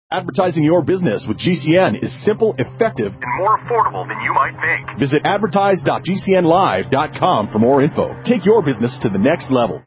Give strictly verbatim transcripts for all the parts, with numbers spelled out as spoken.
Advertising your business with G C N is simple, effective, and more affordable than you might think. Visit advertise dot g c n live dot com for more info. Take your business to the next level.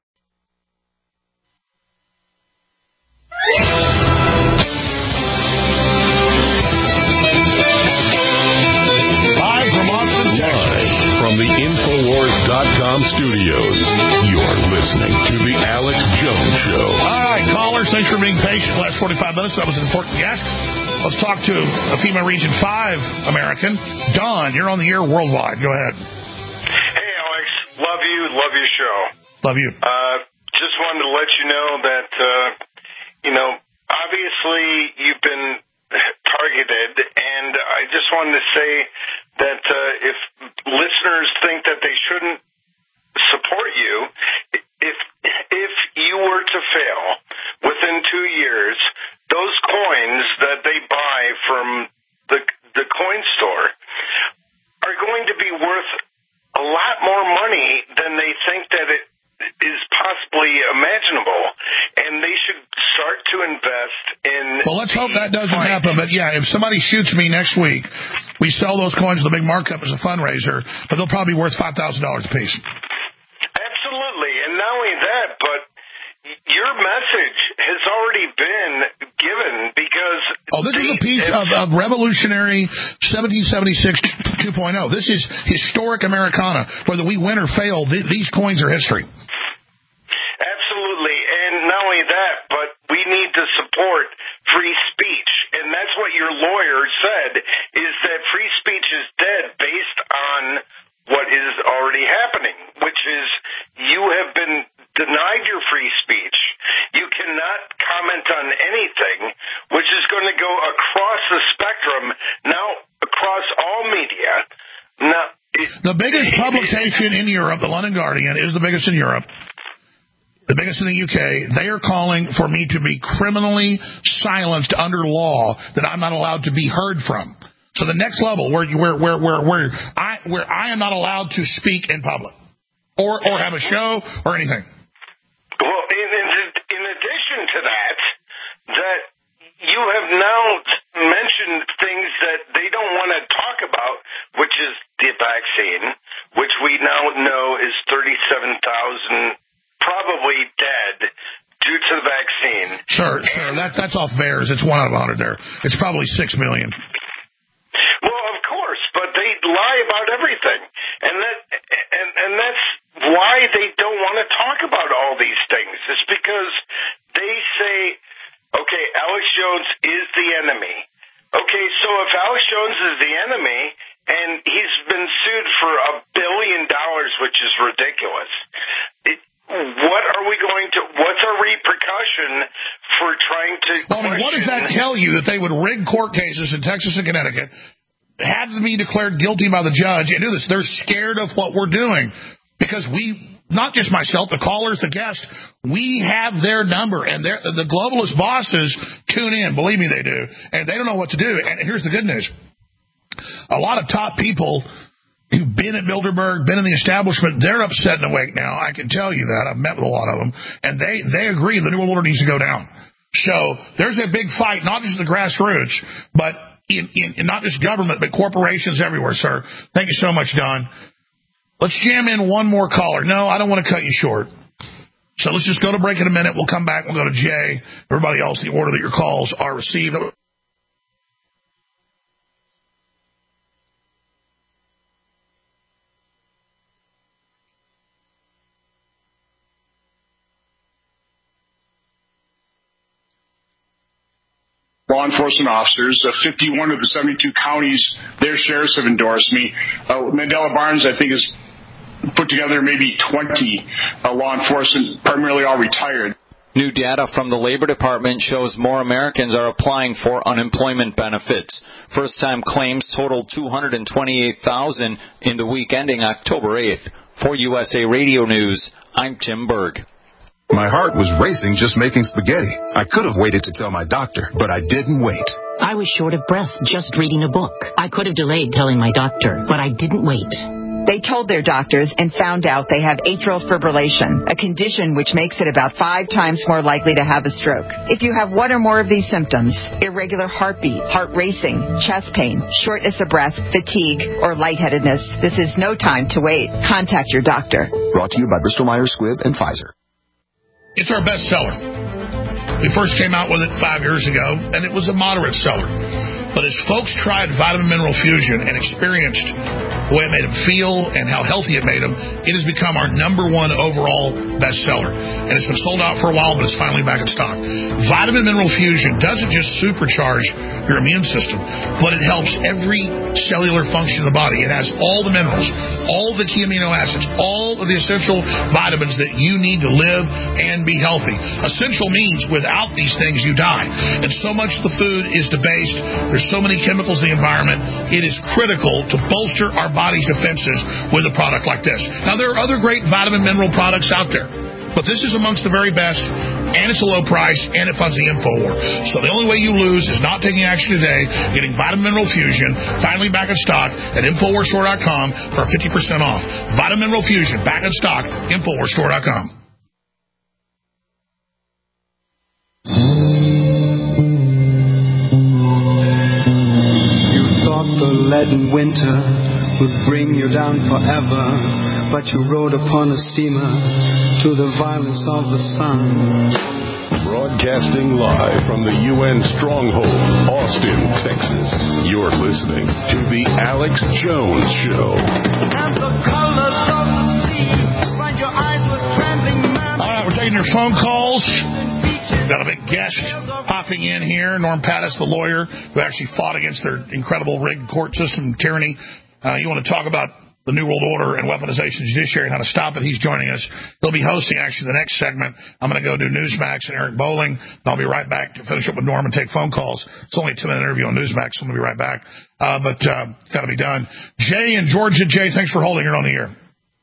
Live from Austin, Texas, from the Infowars dot com studios, you're listening to The Alex Jones Show. All right, callers, thanks for being patient the last forty-five minutes. That was an important guest. Let's talk to a FEMA Region five American. Don, you're on the air worldwide. Go ahead. Hey, Alex. Love you. Love your show. Love you. Uh, just wanted to let you know that, uh, you know, obviously you've been targeted, and I just wanted to say that uh, if listeners think that they shouldn't support you, if if you were to fail within two years, those coins that they buy from the the coin store are going to be worth a lot more money than they think that it is possibly imaginable, and they should start to invest in... Well, let's hope that doesn't coins. happen, but yeah, if somebody shoots me next week, we sell those coins with a big markup as a fundraiser, but they'll probably be worth five thousand dollars a piece. Absolutely, and not only that, but your message has already been given because... Oh, this they, is a piece of, of revolutionary seventeen seventy-six two point oh. This is historic Americana. Whether we win or fail, th- these coins are history. Absolutely, and not only that, but we need to support free speech, and that's what your lawyer said, is that free speech is dead based on what is already happening, which is you have been denied your free speech. You cannot comment on anything, which is going to go across the spectrum, now across all media. Now, it, the biggest publication in Europe, the London Guardian, is the biggest in Europe. The biggest in the U K, they are calling for me to be criminally silenced under law, that I'm not allowed to be heard from. So the next level, where where where where where I where I am not allowed to speak in public, or or have a show or anything. Well, in, in, in addition to that, that you have now mentioned things that they don't want to talk about, which is the vaccine, which we now know is thirty-seven thousand probably dead due to the vaccine. Sure, sure. That, that's off theirs. It's one out of a hundred there. It's probably six million. Well, of course, but they lie about everything, and that and and that's why they don't want to talk about all these things. It's because they say, okay, Alex Jones is the enemy. Okay, so if Alex Jones is the enemy, and he's been sued for a billion dollars, which is ridiculous, it, what are we going to, what's our repercussion for trying to... Well, I mean, what does that tell you, that they would rig court cases in Texas and Connecticut, have me declared guilty by the judge, and do this? They're scared of what we're doing. Because we, not just myself, the callers, the guests, we have their number, and the globalist bosses tune in. Believe me, they do. And they don't know what to do. And here's the good news. A lot of top people who've been at Bilderberg, been in the establishment, they're upset and awake now. I can tell you that. I've met with a lot of them. And they, they agree the New World Order needs to go down. So there's a big fight, not just the grassroots, but in, in, in not just government, but corporations everywhere, sir. Thank you so much, Don. Let's jam in one more caller. No, I don't want to cut you short. So let's just go to break in a minute. We'll come back. We'll go to Jay. Everybody else, the order that your calls are received. Law enforcement officers, uh, fifty-one of the seventy-two counties, their sheriffs have endorsed me. Uh, Mandela Barnes, I think, has put together maybe twenty uh, law enforcement, primarily all retired. New data from the Labor Department shows more Americans are applying for unemployment benefits. First-time claims totaled two hundred twenty-eight thousand in the week ending October eighth. For U S A Radio News, I'm Tim Berg. My heart was racing just making spaghetti. I could have waited to tell my doctor, but I didn't wait. I was short of breath just reading a book. I could have delayed telling my doctor, but I didn't wait. They told their doctors and found out they have atrial fibrillation, a condition which makes it about five times more likely to have a stroke. If you have one or more of these symptoms, irregular heartbeat, heart racing, chest pain, shortness of breath, fatigue, or lightheadedness, this is no time to wait. Contact your doctor. Brought to you by Bristol Myers Squibb and Pfizer. It's our best seller. We first came out with it five years ago, and it was a moderate seller. But as folks tried Vitamin Mineral Fusion and experienced the way it made them feel and how healthy it made them, it has become our number one overall bestseller. And it's been sold out for a while, but it's finally back in stock. Vitamin Mineral Fusion doesn't just supercharge your immune system, but it helps every cellular function of the body. It has all the minerals, all the key amino acids, all of the essential vitamins that you need to live and be healthy. Essential means without these things, you die. And so much of the food is debased. There's so many chemicals in the environment. It is critical to bolster our body's defenses with a product like this. Now, there are other great vitamin mineral products out there, but this is amongst the very best, and it's a low price, and it funds the InfoWar. So the only way you lose is not taking action today, getting Vitamin Mineral Fusion, finally back in stock at Infowar Store dot com for fifty percent off. Vitamin Mineral Fusion, back in stock, Infowar Store dot com. The leaden winter would bring you down forever, but you rode upon a steamer to the violence of the sun. Broadcasting live from the U N Stronghold, Austin, Texas. You're listening to The Alex Jones Show. And the colors of the sea, find your eyes with trembling memory. All right, we're taking your phone calls. Got a big guest popping in here, Norm Pattis, the lawyer who actually fought against their incredible rigged court system tyranny. Uh, you want to talk about the New World Order and weaponization of the judiciary and how to stop it? He's joining us. He'll be hosting, actually, the next segment. I'm going to go do Newsmax and Eric Bowling. I'll be right back to finish up with Norm and take phone calls. It's only a two-minute interview on Newsmax, so I'm going to be right back. Uh, but uh, got to be done. Jay in Georgia. Jay, thanks for holding it on the air.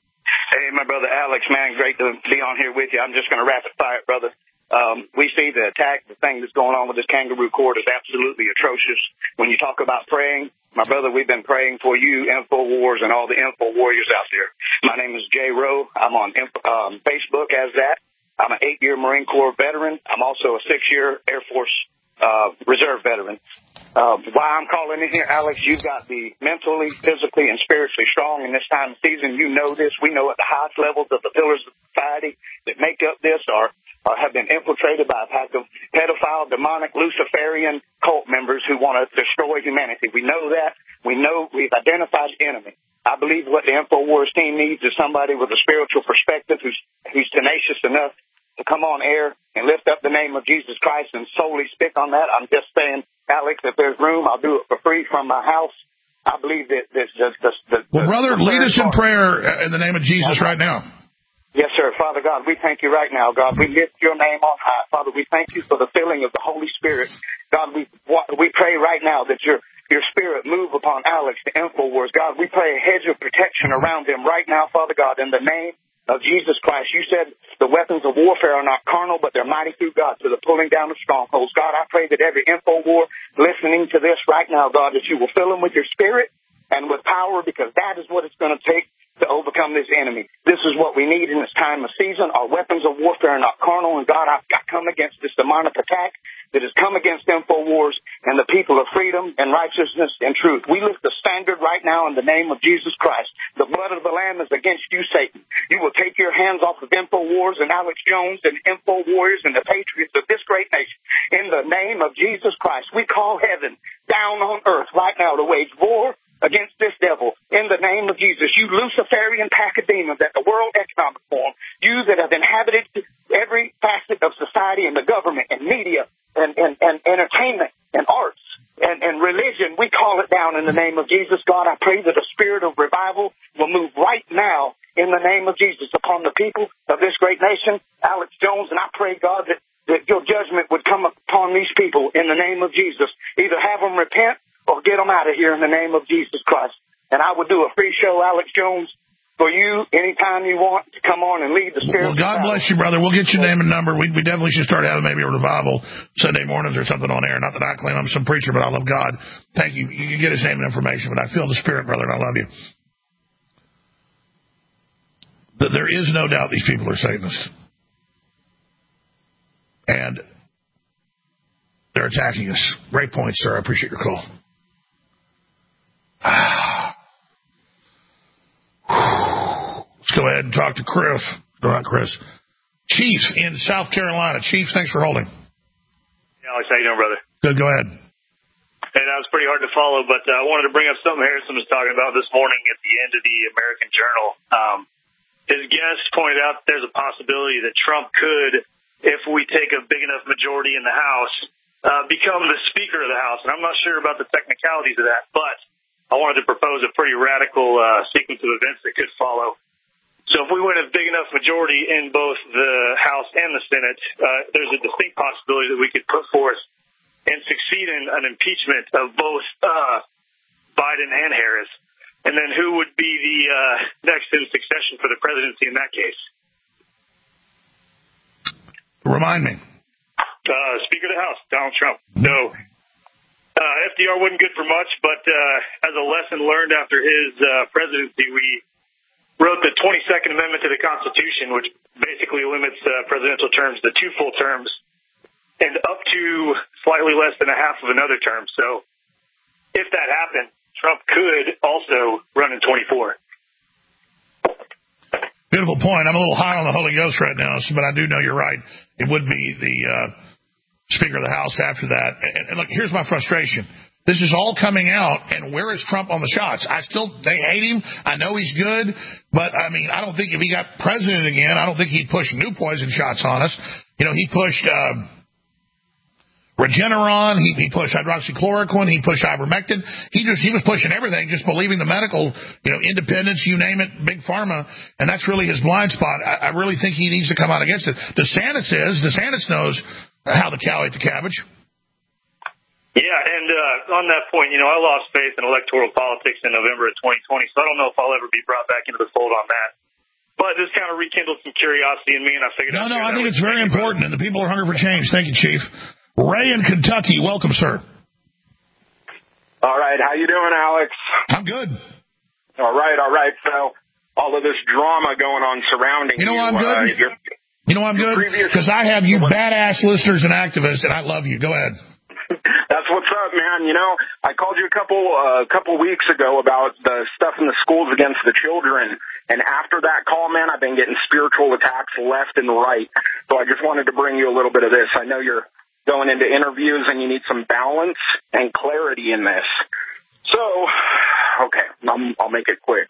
Hey, my brother Alex, man, great to be on here with you. I'm just going to rapid fire it, brother. Um, we see the attack, the thing that's going on with this kangaroo court is absolutely atrocious. When you talk about praying, my brother, we've been praying for you, InfoWars, and all the Info Warriors out there. My name is Jay Rowe. I'm on um, Facebook as that. I'm an eight-year Marine Corps veteran. I'm also a six-year Air Force uh, Reserve veteran. Uh, why I'm calling in here, Alex, you've got to be mentally, physically, and spiritually strong in this time of season. You know this. We know at the highest levels of the pillars of society that make up this are, are have been infiltrated by a pack of pedophile, demonic, Luciferian cult members who want to destroy humanity. We know that. We know we've identified the enemy. I believe what the InfoWars team needs is somebody with a spiritual perspective who's, who's tenacious enough to come on air and lift up the name of Jesus Christ and solely stick on that. I'm just saying, Alex, if there's room, I'll do it for free from my house. I believe that this just the, the, well, the, brother, the lead us in prayer in the name of Jesus right now. Yes, sir. Father God, we thank you right now, God. We lift your name on high. Father, we thank you for the filling of the Holy Spirit. God, we we pray right now that your your spirit move upon Alex, the InfoWars. God, we pray a hedge of protection around them right now, Father God, in the name of Jesus Christ. You said the weapons of warfare are not carnal, but they're mighty through God to the pulling down of strongholds. God, I pray that every InfoWar listening to this right now, God, that you will fill them with your spirit and with power, because that is what it's going to take to overcome this enemy. This is what we need in this time of season. Our weapons of warfare are not carnal, and God, I, I come against this demonic attack that has come against InfoWars and the people of freedom and righteousness and truth. We lift the standard right now in the name of Jesus Christ. The blood of the Lamb is against you, Satan. You will take your hands off of InfoWars and Alex Jones and InfoWarriors and the patriots of this great nation. In the name of Jesus Christ, we call heaven down on earth right now to wage war against this devil. In the name of Jesus, you Luciferian pack of demons at the World Economic Forum, you that have inhabited every facet of society and the government and media and, and, and entertainment and arts and, and religion, we call it down in the name of Jesus. God, I pray that a spirit of revival will move right now in the name of Jesus upon the people of this great nation, Alex Jones, and I pray, God, that, that your judgment would come upon these people in the name of Jesus. Either have them repent or get them out of here in the name of Jesus Christ. And I would do a free show, Alex Jones, for you anytime you want to come on and lead the spirit. Well, God bless you, brother. We'll get your name and number. We, we definitely should start having maybe a revival Sunday mornings or something on air. Not that I claim I'm some preacher, but I love God. Thank you. You can get his name and information, but I feel the spirit, brother, and I love you. that there is no doubt these people are Satanists. And they're attacking us. Great point, sir. I appreciate your call. Let's go ahead and talk to Chris. No, not Chris. Chief in South Carolina. Chief, thanks for holding. Yeah, Alex, how you doing, brother? Good, go ahead. Hey, that was pretty hard to follow, but uh, I wanted to bring up something Harrison was talking about this morning at the end of the American Journal. Um, his guest pointed out that there's a possibility that Trump could, if we take a big enough majority in the House, uh, become the Speaker of the House. And I'm not sure about the technicalities of that, but I wanted to propose a pretty radical uh, sequence of events that could follow. So if we win a big enough majority in both the House and the Senate, uh, there's a distinct possibility that we could put forth and succeed in an impeachment of both uh, Biden and Harris. And then who would be the uh, next in succession for the presidency in that case? Remind me. Uh, Speaker of the House, Donald Trump. So uh, F D R wasn't good for much, but uh, as a lesson learned after his uh, presidency, we wrote the twenty-second Amendment to the Constitution, which basically limits uh, presidential terms to two full terms and up to slightly less than a half of another term. So if that happened, Trump could also run in twenty-four. Beautiful point. I'm a little high on the Holy Ghost right now, but I do know you're right. It would be the uh, Speaker of the House after that. And, and look, here's my frustration. This is all coming out, and where is Trump on the shots? I still, they hate him. I know he's good, but, I mean, I don't think if he got president again, I don't think he'd push new poison shots on us. You know, he pushed uh, Regeneron, he, he pushed hydroxychloroquine, he pushed ivermectin. He just he was pushing everything, just believing the medical, you know, independence, you name it, big pharma, and that's really his blind spot. I, I really think he needs to come out against it. DeSantis is. DeSantis knows how to cow eat the cabbage. Yeah, and uh, on that point, you know, I lost faith in electoral politics in November of twenty twenty, so I don't know if I'll ever be brought back into the fold on that. But this kind of rekindled some curiosity in me, and I figured... No, no, I think it's very important, and the people are hungry for change. Thank you, Chief. Ray in Kentucky, welcome, sir. All right, how you doing, Alex? I'm good. All right, all right. So all of this drama going on surrounding you. know you. Why I'm good? Uh, your, you know why I'm good? Because I have you badass listeners and activists, and I love you. Go ahead. That's what's up, man. You know, I called you a couple a uh, couple weeks ago about the stuff in the schools against the children, and after that call, man, I've been getting spiritual attacks left and right. So I just wanted to bring you a little bit of this. I know you're going into interviews and you need some balance and clarity in this. So, okay, I'm, I'll make it quick.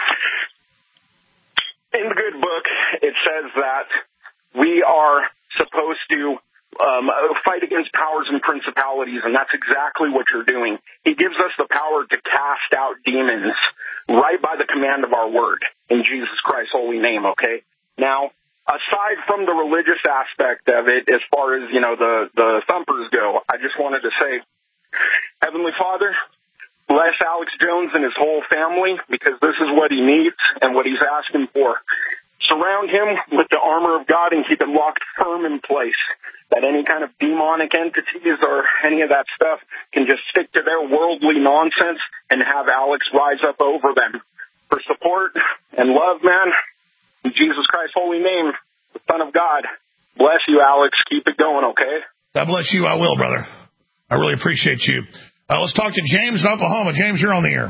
In the good book, it says that we are supposed to um, fight against powers and principalities, and that's exactly what you're doing. He gives us the power to cast out demons right by the command of our word in Jesus Christ's holy name, okay? Now, aside from the religious aspect of it, as far as, you know, the, the thumpers go, I just wanted to say, Heavenly Father, bless Alex Jones and his whole family, because this is what he needs and what he's asking for. Surround him with the armor of God and keep it locked firm in place, that any kind of demonic entities or any of that stuff can just stick to their worldly nonsense and have Alex rise up over them. For support and love, man, in Jesus Christ's holy name, the Son of God, bless you, Alex. Keep it going, okay? God bless you. I will, brother. I really appreciate you. Uh, let's talk to James in Oklahoma. James, you're on the air.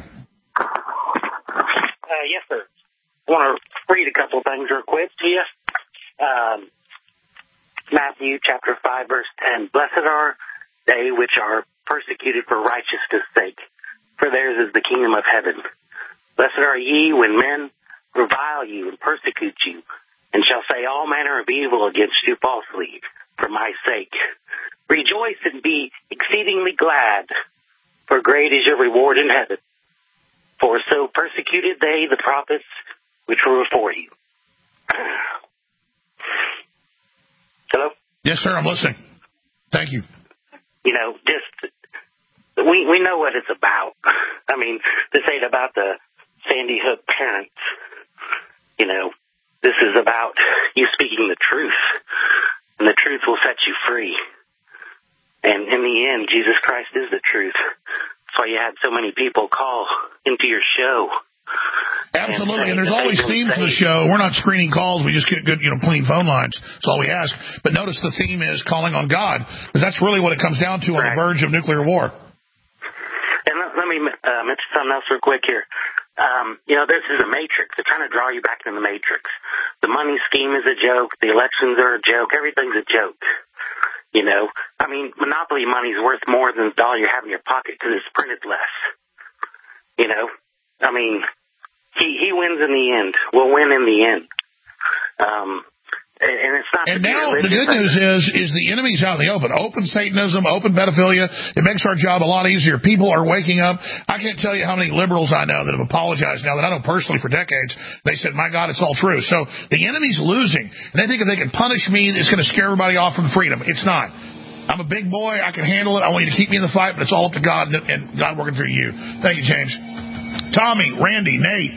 Uh, yes, sir. I want to read a couple of things real quick to you. Um, Matthew chapter five, verse ten. Blessed are they which are persecuted for righteousness' sake, for theirs is the kingdom of heaven. Blessed are ye when men revile you and persecute you, and shall say all manner of evil against you falsely for my sake. Rejoice and be exceedingly glad, for great is your reward in heaven. For so persecuted they the prophets which were before you. Hello? Yes, sir, I'm listening. Thank you. You know, just, we, we know what it's about. I mean, this ain't about the Sandy Hook parents. You know, this is about you speaking the truth, and the truth will set you free. And in the end, Jesus Christ is the truth. That's why you had so many people call into your show. At Absolutely, and there's always themes to the show. We're not screening calls. We just get good, you know, clean phone lines. That's all we ask. But notice the theme is calling on God, because that's really what it comes down to on the verge of nuclear war. And let, let me uh, mention something else real quick here. Um, you know, this is a matrix. They're trying to draw you back into the matrix. The money scheme is a joke. The elections are a joke. Everything's a joke. You know, I mean, monopoly money is worth more than the dollar you have in your pocket because it's printed less. You know, I mean, he he wins in the end. We'll win in the end. Um, and it's not. And now the good news is, is the enemy's out in the open. Open Satanism, open pedophilia. It makes our job a lot easier. People are waking up. I can't tell you how many liberals I know that have apologized now that I know personally for decades. They said, my God, it's all true. So the enemy's losing. And they think if they can punish me, it's going to scare everybody off from freedom. It's not. I'm a big boy. I can handle it. I want you to keep me in the fight, but it's all up to God and, and God working through you. Thank you, James. Tommy, Randy, Nate,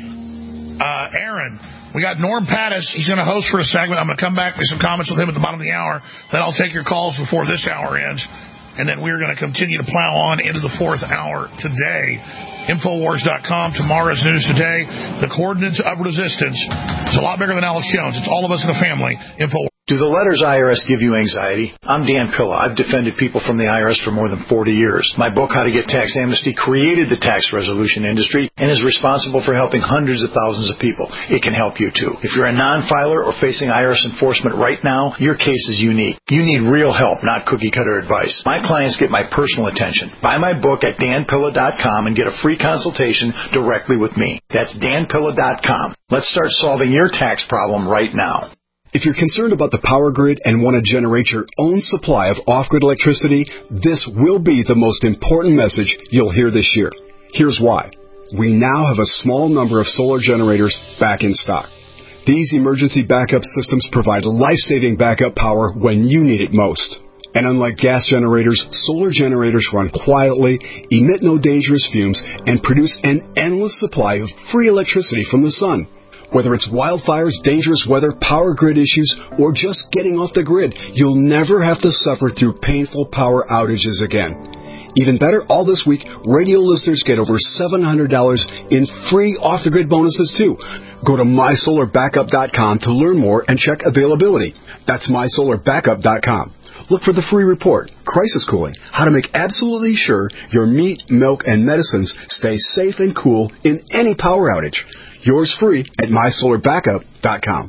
uh, Aaron. We got Norm Pattis. He's going to host for a segment. I'm going to come back with some comments with him at the bottom of the hour. Then I'll take your calls before this hour ends. And then we're going to continue to plow on into the fourth hour today. Infowars dot com, tomorrow's news today. The coordinates of resistance. It's a lot bigger than Alex Jones. It's all of us in a family. Infowars. Do the letters I R S give you anxiety? I'm Dan Pilla. I've defended people from the I R S for more than forty years. My book, How to Get Tax Amnesty, created the tax resolution industry and is responsible for helping hundreds of thousands of people. It can help you, too. If you're a non-filer or facing I R S enforcement right now, your case is unique. You need real help, not cookie-cutter advice. My clients get my personal attention. Buy my book at dan pilla dot com and get a free consultation directly with me. That's dan pilla dot com. Let's start solving your tax problem right now. If you're concerned about the power grid and want to generate your own supply of off-grid electricity, this will be the most important message you'll hear this year. Here's why. We now have a small number of solar generators back in stock. These emergency backup systems provide life-saving backup power when you need it most. And unlike gas generators, solar generators run quietly, emit no dangerous fumes, and produce an endless supply of free electricity from the sun. Whether it's wildfires, dangerous weather, power grid issues, or just getting off the grid, you'll never have to suffer through painful power outages again. Even better, all this week, radio listeners get over seven hundred dollars in free off-the-grid bonuses, too. Go to my solar backup dot com to learn more and check availability. That's my solar backup dot com. Look for the free report, Crisis Cooling, how to make absolutely sure your meat, milk, and medicines stay safe and cool in any power outage. Yours free at my solar backup dot com.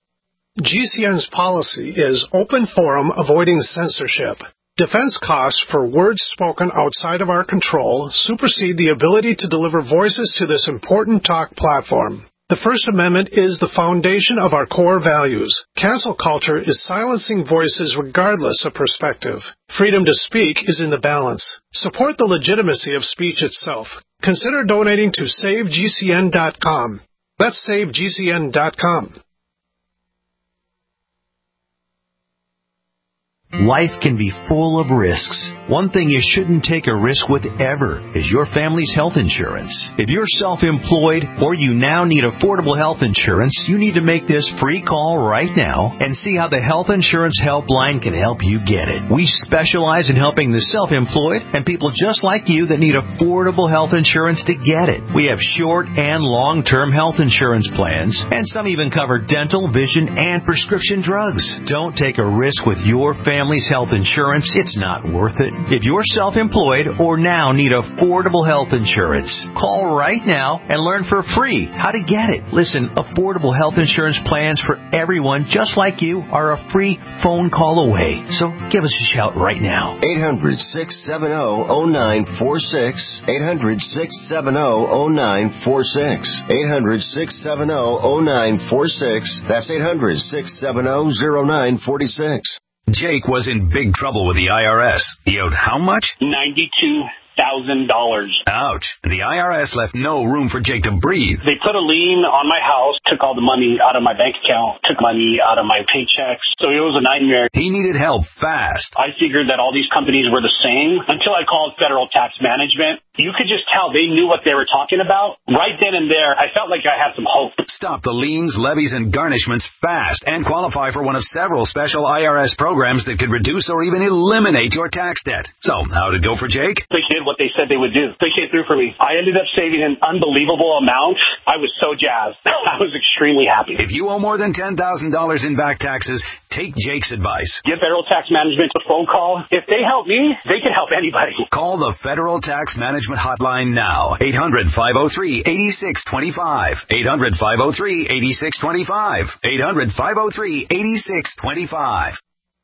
G C N's policy is open forum avoiding censorship. Defense costs for words spoken outside of our control supersede the ability to deliver voices to this important talk platform. The First Amendment is the foundation of our core values. Cancel culture is silencing voices regardless of perspective. Freedom to speak is in the balance. Support the legitimacy of speech itself. Consider donating to save G C N dot com. That's save G C N dot com. Life can be full of risks. One thing you shouldn't take a risk with ever is your family's health insurance. If you're self-employed or you now need affordable health insurance, you need to make this free call right now and see how the Health Insurance Helpline can help you get it. We specialize in helping the self-employed and people just like you that need affordable health insurance to get it. We have short and long-term health insurance plans, and some even cover dental, vision, and prescription drugs. Don't take a risk with your family. Family's health insurance, it's not worth it. If you're self-employed or now need affordable health insurance, call right now and learn for free how to get it. Listen, affordable health insurance plans for everyone just like you are a free phone call away. So give us a shout right now. eight hundred, six seven zero, zero nine four six. eight hundred, six seven zero, zero nine four six. eight hundred, six seven zero, zero nine four six. That's eight hundred, six seven zero, zero nine four six. Jake was in big trouble with the I R S. He owed how much? ninety-two thousand dollars. Ouch. The I R S left no room for Jake to breathe. They put a lien on my house, took all the money out of my bank account, took money out of my paychecks. So it was a nightmare. He needed help fast. I figured that all these companies were the same until I called Federal Tax Management. you could just tell they knew what they were talking about. Right then and there, I felt like I had some hope. Stop the liens, levies, and garnishments fast and qualify for one of several special I R S programs that could reduce or even eliminate your tax debt. So, how did it go for Jake? They did what they said they would do. They came through for me. I ended up saving an unbelievable amount. I was so jazzed. I was extremely happy. If you owe more than ten thousand dollars in back taxes, take Jake's advice. Give Federal Tax Management a phone call. If they help me, they can help anybody. Call the Federal Tax Management Hotline now. eight hundred, five oh three, eight six two five. eight hundred, five oh three, eight six two five. eight hundred, five oh three, eight six two five.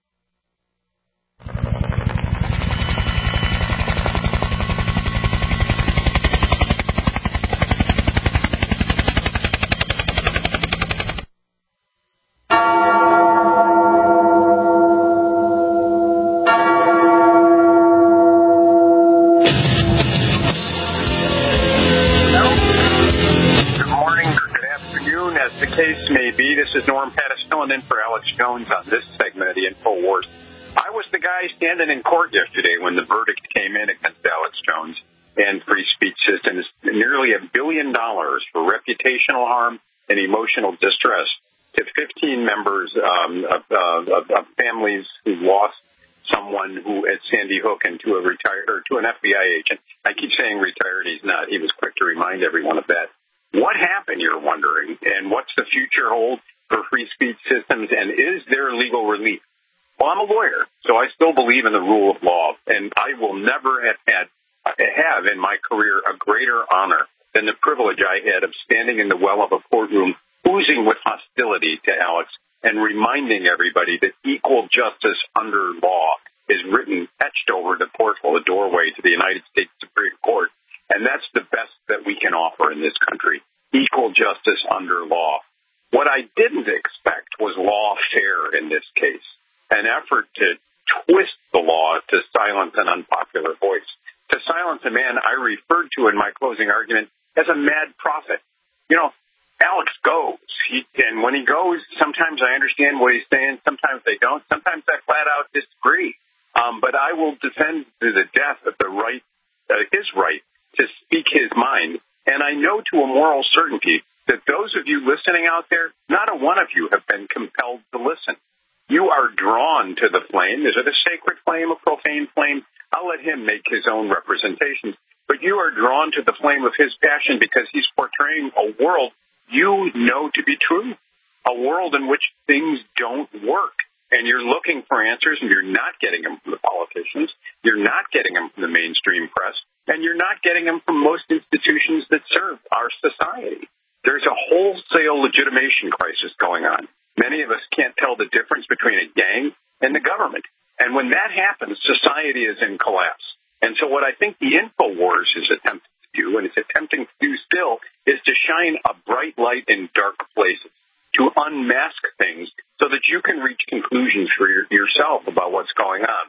The case may be, this is Norm Pattis filling in for Alex Jones on this segment of the InfoWars. I was the guy standing in court yesterday when the verdict came in against Alex Jones and Free Speech Systems, nearly a billion dollars for reputational harm and emotional distress to fifteen members um, of, uh, of, of families who lost someone who at Sandy Hook and to a retired or to an F B I agent. I keep saying retired, he's not. He was quick to remind everyone of that. What happened, you're wondering, and what's the future hold for Free Speech Systems, and is there legal relief? Well, I'm a lawyer, so I still believe in the rule of law, and I will never have had have in my career a greater honor than the privilege I had of standing in the well of a courtroom oozing with hostility to Alex and reminding everybody that equal justice under law is written, etched over the porthole, the doorway to the United States Supreme Court. And that's the best that we can offer in this country, equal justice under law. What I didn't expect was lawfare in this case, an effort to twist the law to silence an unpopular voice, to silence a man I referred to in my closing argument as a mad prophet. You know, Alex goes, he, and when he goes, sometimes I understand what he's saying, sometimes I don't, sometimes I flat out disagree. Um, but I will defend to the death of the right, uh, his right, to speak his mind. And I know to a moral certainty that those of you listening out there, not a one of you have been compelled to listen. You are drawn to the flame. Is it a sacred flame, a profane flame? I'll let him make his own representations. But you are drawn to the flame of his passion because he's portraying a world you know to be true, a world in which things don't work. And you're looking for answers, and you're not getting them from the politicians. You're not getting them from the mainstream press. And you're not getting them from most institutions that serve our society. There's a wholesale legitimation crisis going on. Many of us can't tell the difference between a gang and the government. And when that happens, society is in collapse. And so what I think the InfoWars is attempting to do, and it's attempting to do still, is to shine a bright light in dark places, to unmask things so that you can reach conclusions for your, yourself about what's going on.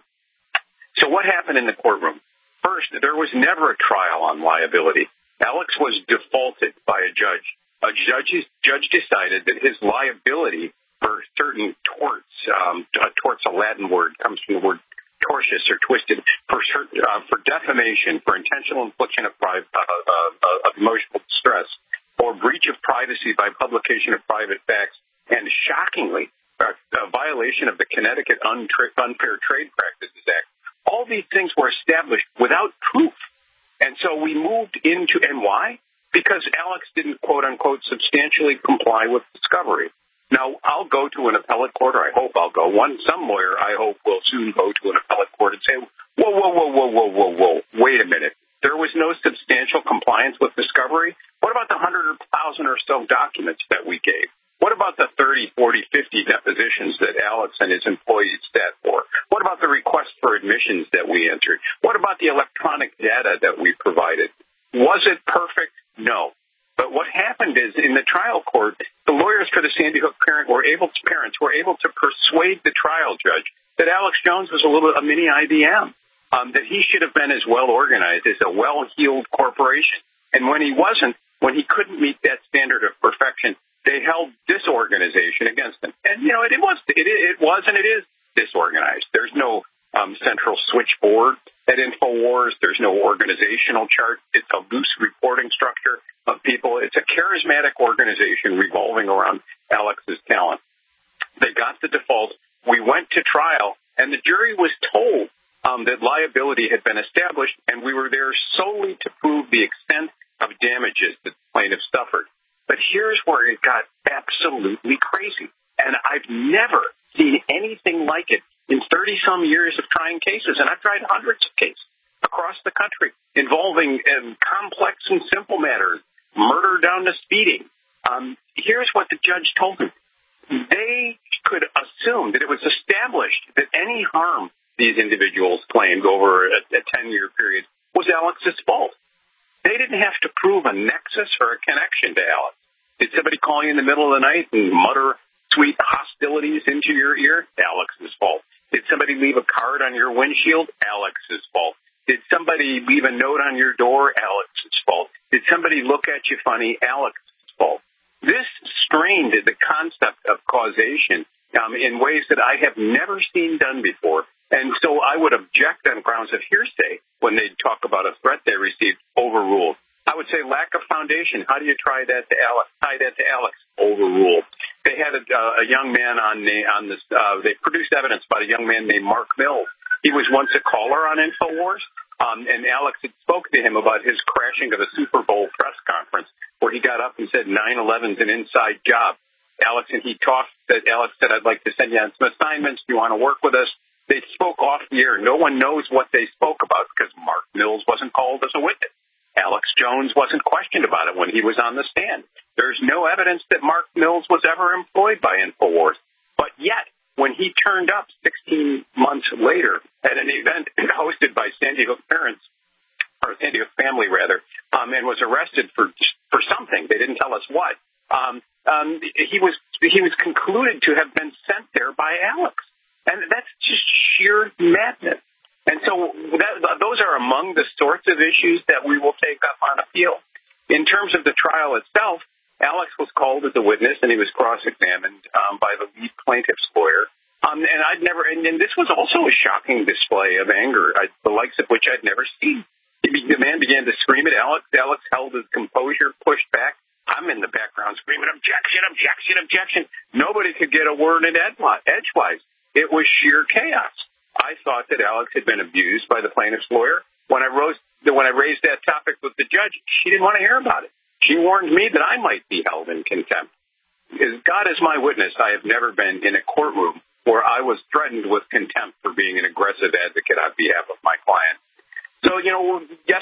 So what happened in the courtroom? First, there was never a trial on liability. Alex was defaulted by a judge. A judge, judge decided that his liability for certain torts, um, a tort's a Latin word, comes from the word tortious or twisted, for certain, uh, for defamation, for intentional infliction of, private, uh, uh, of emotional distress, or breach of privacy by publication of private facts, and shockingly, a, a violation of the Connecticut Untra- Unfair Trade Practices Act. All these things were established without proof. And so we moved into, and why? Because Alex didn't, quote unquote, substantially comply with discovery. Now, I'll go to an appellate court, or I hope I'll go. One, some lawyer, I hope, will soon go to an appellate court and say, whoa, whoa, whoa, whoa, whoa, whoa, whoa, wait a minute. There was no substantial compliance with discovery? What about the one hundred thousand or so documents that we gave? What about the thirty, forty, fifty depositions that Alex and his employees sat for? What about the request for admissions that we entered? What about the electronic data that we provided? Was it perfect? No. But what happened is, in the trial court, the lawyers for the Sandy Hook parent were able to, parents were able to persuade the trial judge that Alex Jones was a little a mini I B M, um, that he should have been as well organized as a well-heeled corporation. And when he wasn't, when he couldn't meet that standard of perfection, they held disorganization against him. And, you know, it, it was it, it was and it is disorganized. There's no um, central switchboard. at InfoWars. There's no organizational chart. It's a loose reporting structure of people. It's a charismatic organization revolving around Alex's talent. They got the default. We went to trial, and the jury was told um, that liability had been established, and we were there solely to prove the extent of damages that the plaintiff suffered. But here's where it got absolutely crazy, and I've never seen anything like it in thirty-some years of trying cases, and I've tried hundreds of cases across the country involving um, complex and simple matters, murder down to speeding. Um, here's what the judge told me. They could assume that it was established that any harm these individuals claimed over a ten-year period was Alex's fault. They didn't have to prove a nexus or a connection to Alex. Did somebody call you in the middle of the night and mutter sweet hostilities into your ear? Alex's fault. Did somebody leave a card on your windshield? Alex's fault. Did somebody leave a note on your door? Alex's fault. Did somebody look at you funny? Alex's fault. This strained the concept of causation um, in ways that I have never seen done before. And so I would object on grounds of hearsay when they talk about a threat they received overruled. I would say lack of foundation. How do you try that to Alex? Tie that to Alex? Overruled. They had a, uh, a young man on the on this. Uh, they produced evidence about a young man named Mark Mills. He was once a caller on InfoWars, um, and Alex had spoke to him about his crashing of a Super Bowl press conference where he got up and said nine eleven's an inside job. Alex and he talked. That Alex said, "I'd like to send you on some assignments. Do you want to work with us?" They spoke off the air. No one knows what they spoke about because Mark Mills wasn't called as a witness. Alex Jones wasn't questioned about it when he was on the stand. There's no evidence that Mark Mills was ever employed by InfoWars. But yet, when he turned up sixteen months later at an event hosted by San Diego parents, or San Diego family rather, um, and was arrested for for something, they didn't tell us what, um, um, he was he was concluded to have been sent there by Alex. And that's just sheer madness. And so that, those are among the sorts of issues that we will take up on appeal. In terms of the trial itself, Alex was called as a witness, and he was cross-examined um, by the lead plaintiff's lawyer. Um, and I'd never, and, and this was also a shocking display of anger, I, the likes of which I'd never seen. He, the man began to scream at Alex. Alex held his composure, pushed back. I'm in the background screaming, objection, objection, objection. Nobody could get a word in edgewise. It was sheer chaos. I thought that Alex had been abused by the plaintiff's lawyer. When I, rose, when I raised that topic with the judge, she didn't want to hear about it. She warned me that I might be held in contempt. As God is my witness, I have never been in a courtroom where I was threatened with contempt for being an aggressive advocate on behalf of my client. So, you know,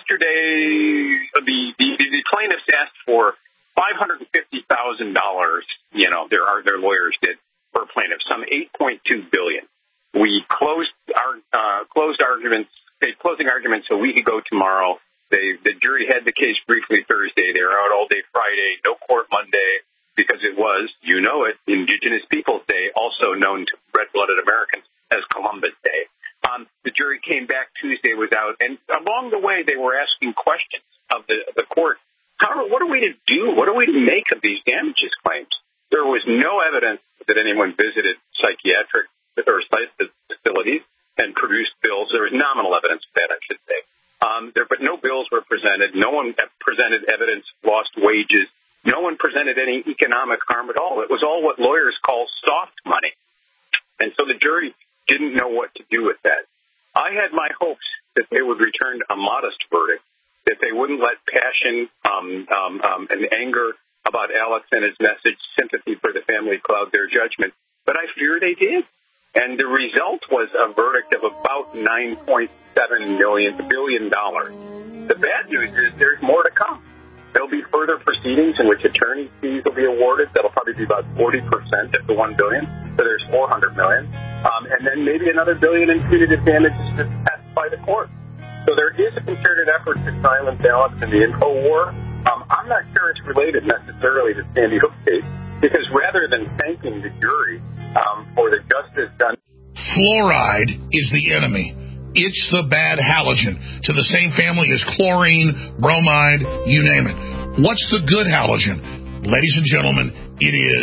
yesterday the, the, the plaintiffs asked for five hundred fifty thousand dollars, you know, their, their lawyers did, per plaintiff, some eight point two billion dollars. We closed our uh, closed arguments, closing arguments a week ago tomorrow. They, the jury had the case briefly Thursday. They were out all day Friday, no court Monday, because it was, you know it, Indigenous Peoples Day, also known to red-blooded Americans as Columbus Day. Um, the jury came back Tuesday without, and along the way they were asking questions of the, the court. How, what are we to do? What are we to make of these damages claims? There was no evidence that anyone visited psychiatric or facilities and produced bills. There was nominal evidence of that, I should say. Um, there, but no bills were presented. No one presented evidence of lost wages. No one presented any economic harm at all. It was all what lawyers call soft money. And so the jury didn't know what to do with that. I had my hopes that they would return a modest verdict, that they wouldn't let passion um, um, um, and anger about Alex and his message, sympathy for the family, cloud their judgment. But I fear they did. And the result was a verdict of about nine point seven billion dollars. The bad news is there's more to come. There'll be further proceedings in which attorney fees will be awarded. That'll probably be about forty percent of the one billion dollars. So there's four hundred million dollars. Um, and then maybe another billion in punitive damages passed by the court. So there is a concerted effort to silence Alex in the info war. Um, I'm not sure it's related necessarily to Sandy Hook case, because rather than thanking the jury um, for the justice done... Fluoride is the enemy. It's the bad halogen, to the same family as chlorine, bromide, you name it. What's the good halogen? Ladies and gentlemen, it is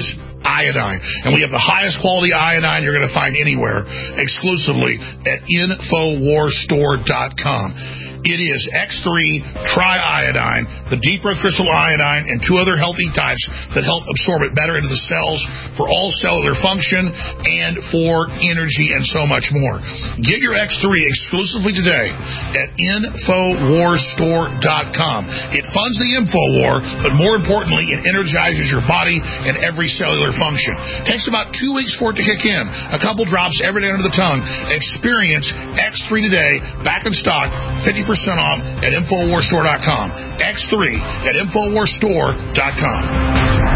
iodine. And we have the highest quality iodine you're going to find anywhere, exclusively at Infowars Store dot com. It is X three triiodine, the deep red crystal iodine, and two other healthy types that help absorb it better into the cells for all cellular function and for energy and so much more. Get your X three exclusively today at Infowars Store dot com. It funds the InfoWar, but more importantly, it energizes your body and every cellular function. It takes about two weeks for it to kick in. A couple drops every day under the tongue. Experience X three today, back in stock, fifty percent off at Infowars Store dot com. X three at Infowars Store dot com.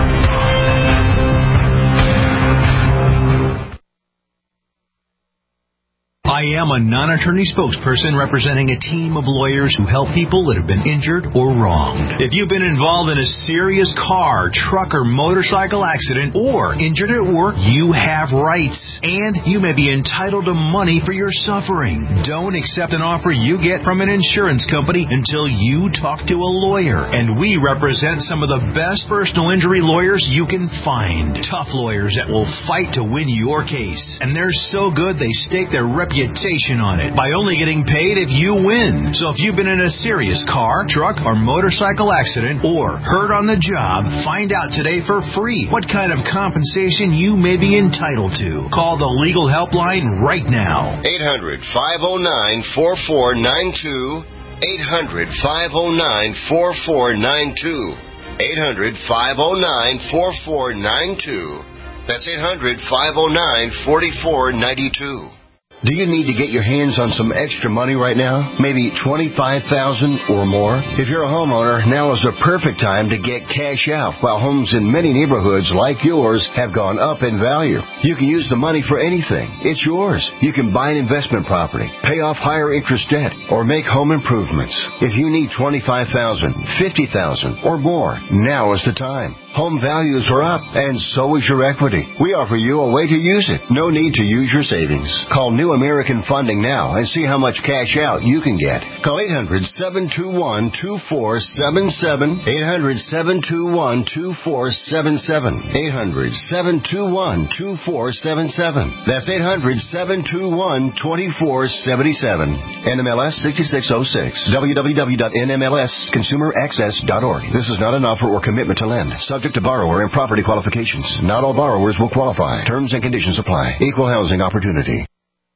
I am a non-attorney spokesperson representing a team of lawyers who help people that have been injured or wronged. If you've been involved in a serious car, truck, or motorcycle accident or injured at work, you have rights, and you may be entitled to money for your suffering. Don't accept an offer you get from an insurance company until you talk to a lawyer, and we represent some of the best personal injury lawyers you can find. Tough lawyers that will fight to win your case, and they're so good they stake their reputation on it by only getting paid if you win. So if you've been in a serious car, truck, or motorcycle accident or hurt on the job, find out today for free what kind of compensation you may be entitled to. Call the legal helpline right now. eight hundred, five oh nine, four four nine two. eight hundred, five oh nine, four four nine two. eight hundred, five oh nine, four four nine two. That's eight hundred, five oh nine, four four nine two. Do you need to get your hands on some extra money right now? Maybe twenty-five thousand dollars or more? If you're a homeowner, now is the perfect time to get cash out while homes in many neighborhoods like yours have gone up in value. You can use the money for anything. It's yours. You can buy an investment property, pay off higher interest debt, or make home improvements. If you need twenty-five thousand dollars, fifty thousand dollars or more, now is the time. Home values are up, and so is your equity. We offer you a way to use it. No need to use your savings. Call New American Funding now and see how much cash out you can get. Call eight hundred, seven two one, two four seven seven. eight hundred, seven two one, two four seven seven. eight hundred, seven two one, two four seven seven. That's eight hundred, seven two one, two four seven seven. N M L S sixty-six oh six. w w w dot n m l s consumer access dot org. This is not an offer or commitment to lend. Subject to borrower and property qualifications. Not all borrowers will qualify. Terms and conditions apply. Equal housing opportunity.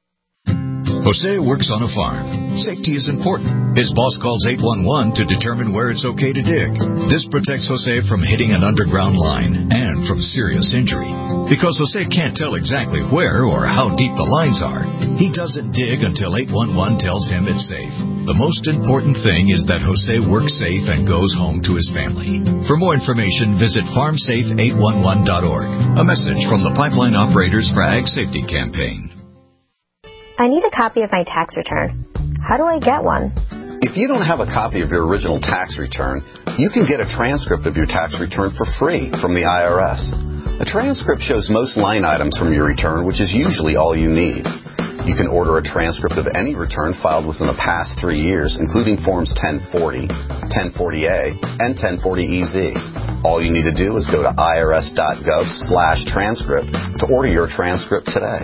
Jose works on a farm. Safety is important. His boss calls eight one one to determine where it's okay to dig. This protects Jose from hitting an underground line and from serious injury. Because Jose can't tell exactly where or how deep the lines are, he doesn't dig until eight one one tells him it's safe. The most important thing is that Jose works safe and goes home to his family. For more information, visit farm safe eight one one dot org. A message from the Pipeline Operators for Ag Safety Campaign. I need a copy of my tax return. How do I get one? If you don't have a copy of your original tax return, you can get a transcript of your tax return for free from the I R S. A transcript shows most line items from your return, which is usually all you need. You can order a transcript of any return filed within the past three years, including Forms ten forty, ten forty A, and ten forty E Z. All you need to do is go to irs.gov slash transcript to order your transcript today.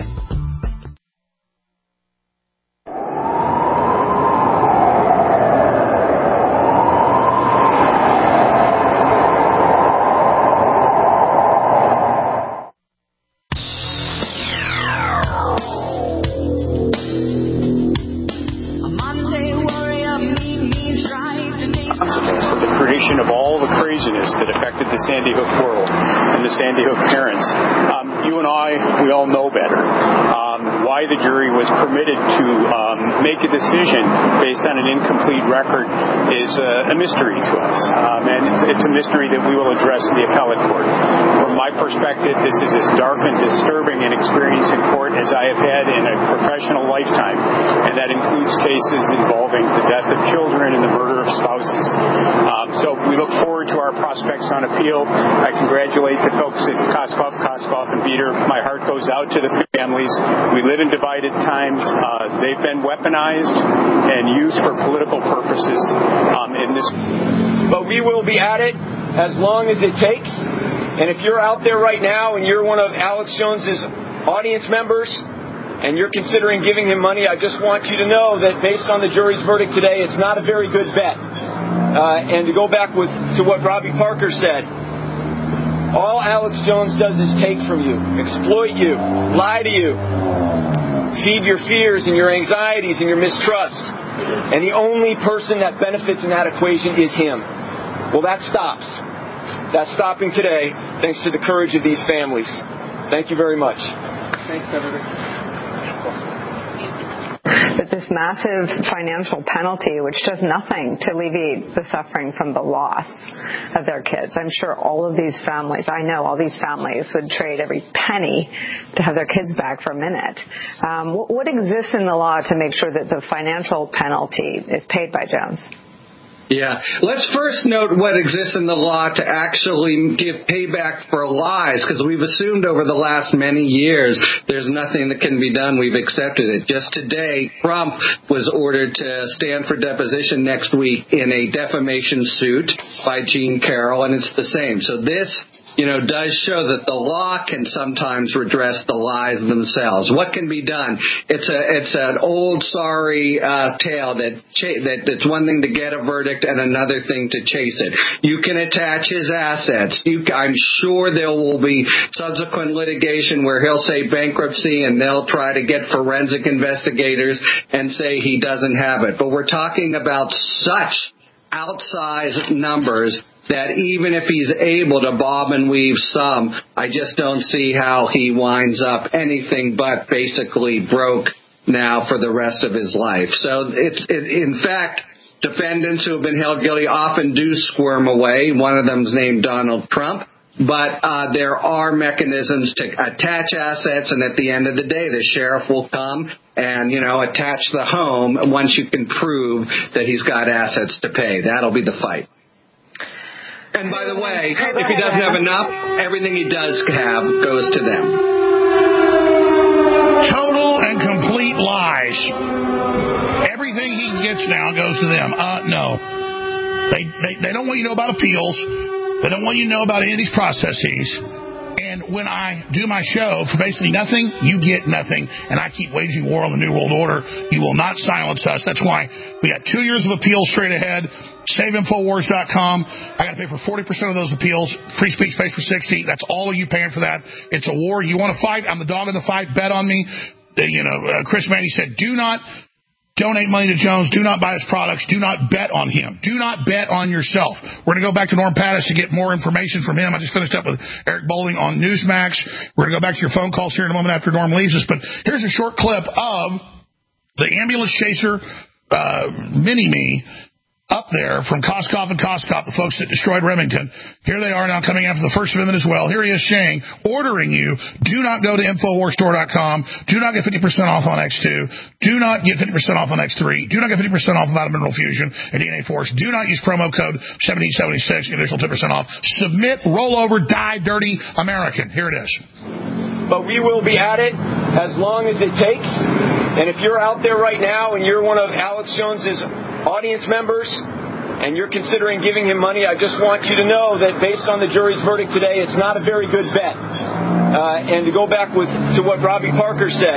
Sandy Hook world and the Sandy Hook parents. Um, you and I, we all know better. Um, why the jury was permitted to um, make a decision based on an incomplete record is uh, a mystery to us. Um, and it's, it's a mystery that we will address in the appellate court. From my perspective, this is as dark and disturbing an experience in court as I have had in a professional lifetime. And that includes cases involving the death of children and the murder of spouses. Um, so we look forward to our prospects on appeal. I congratulate the folks at Koskoff, Koskoff, and Beater. My heart goes out to the families. We live in divided times. Uh, they've been weaponized and used for political purposes um, in this. But we will be at it as long as it takes. And if you're out there right now and you're one of Alex Jones's audience members and you're considering giving him money, I just want you to know that based on the jury's verdict today, it's not a very good bet. Uh, and to go back with to what Robbie Parker said, all Alex Jones does is take from you, exploit you, lie to you, feed your fears and your anxieties and your mistrust. And the only person that benefits in that equation is him. Well, that stops. That's stopping today thanks to the courage of these families. Thank you very much. Thanks, Senator. But this massive financial penalty, which does nothing to alleviate the suffering from the loss of their kids. I'm sure all of these families, I know all these families would trade every penny to have their kids back for a minute. Um, what, what exists in the law to make sure that the financial penalty is paid by Jones? Yeah. Let's first note what exists in the law to actually give payback for lies, because we've assumed over the last many years there's nothing that can be done. We've accepted it. Just today, Trump was ordered to stand for deposition next week in a defamation suit by Jean Carroll, and it's the same. So this, you know, does show that the law can sometimes redress the lies themselves. What can be done? It's a it's an old sorry uh, tale that cha- that it's one thing to get a verdict and another thing to chase it. You can attach his assets. You, I'm sure there will be subsequent litigation where he'll say bankruptcy and they'll try to get forensic investigators and say he doesn't have it. But we're talking about such outsized numbers that even if he's able to bob and weave some, I just don't see how he winds up anything but basically broke now for the rest of his life. So it's, it, in fact, defendants who have been held guilty often do squirm away. One of them's named Donald Trump. But uh, there are mechanisms to attach assets, and at the end of the day, the sheriff will come and, you know, attach the home once you can prove that he's got assets to pay. That'll be the fight. And by the way, if he doesn't have enough, everything he does have goes to them. Total and complete lies. Everything he gets now goes to them. Uh, no. They, they, they don't want you to know about appeals. They don't want you to know about any of these processes. And when I do my show for basically nothing, you get nothing. And I keep waging war on the New World Order. You will not silence us. That's why we got two years of appeals straight ahead. Save Infowars dot com. I got to pay for forty percent of those appeals. Free speech pays for sixty. That's all of you paying for that. It's a war. You want to fight? I'm the dog in the fight. Bet on me. You know, uh, Chris Manny said, do not donate money to Jones. Do not buy his products. Do not bet on him. Do not bet on yourself. We're going to go back to Norm Pattis to get more information from him. I just finished up with Eric Bolling on Newsmax. We're going to go back to your phone calls here in a moment after Norm leaves us. But here's a short clip of the ambulance chaser uh, mini-me up there from Koskov and Koskov, the folks that destroyed Remington. Here they are now coming after the First Amendment as well. Here he is saying, ordering you, do not go to Infowars store dot com. Do not get fifty percent off on X two. Do not get fifty percent off on X three. Do not get fifty percent off of Mineral Fusion and D N A Force. Do not use promo code seventeen seventy-six, get additional ten percent off. Submit, roll over, die dirty American. Here it is. But we will be at it as long as it takes. And if you're out there right now and you're one of Alex Jones's audience members and you're considering giving him money, I just want you to know that based on the jury's verdict today, it's not a very good bet. Uh, and to go back with to what Robbie Parker said,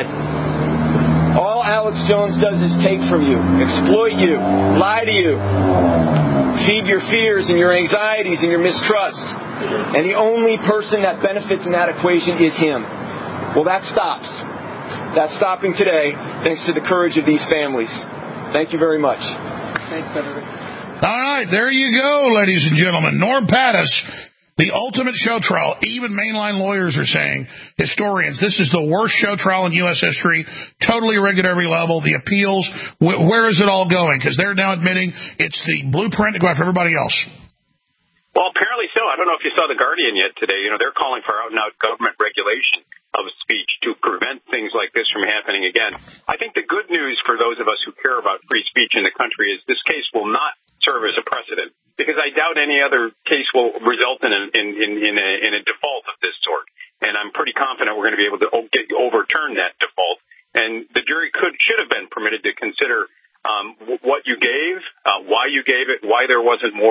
all Alex Jones does is take from you, exploit you, lie to you, feed your fears and your anxieties and your mistrust. And the only person that benefits in that equation is him. Well, that stops. That's stopping today thanks to the courage of these families. Thank you very much. Thanks, Senator. All right, there you go, ladies and gentlemen. Norm Pattis, the ultimate show trial. Even mainline lawyers are saying, historians, this is the worst show trial in U S history. Totally rigged at every level. The appeals, wh- where is it all going? Because they're now admitting it's the blueprint to go after everybody else. Well, apparently so. I don't know if you saw The Guardian yet today. You know, they're calling for out-and-out government regulation of speech to prevent things like this from happening again. I think the good news for those of us who care about free speech in the country is this case will not serve as a precedent, because I doubt any other case will result in a, in, in, in, a, in a default of this sort. And I'm pretty confident we're going to be able to get, overturn that default. And the jury could should have been permitted to consider um, what you gave, uh, why you gave it, why there wasn't more,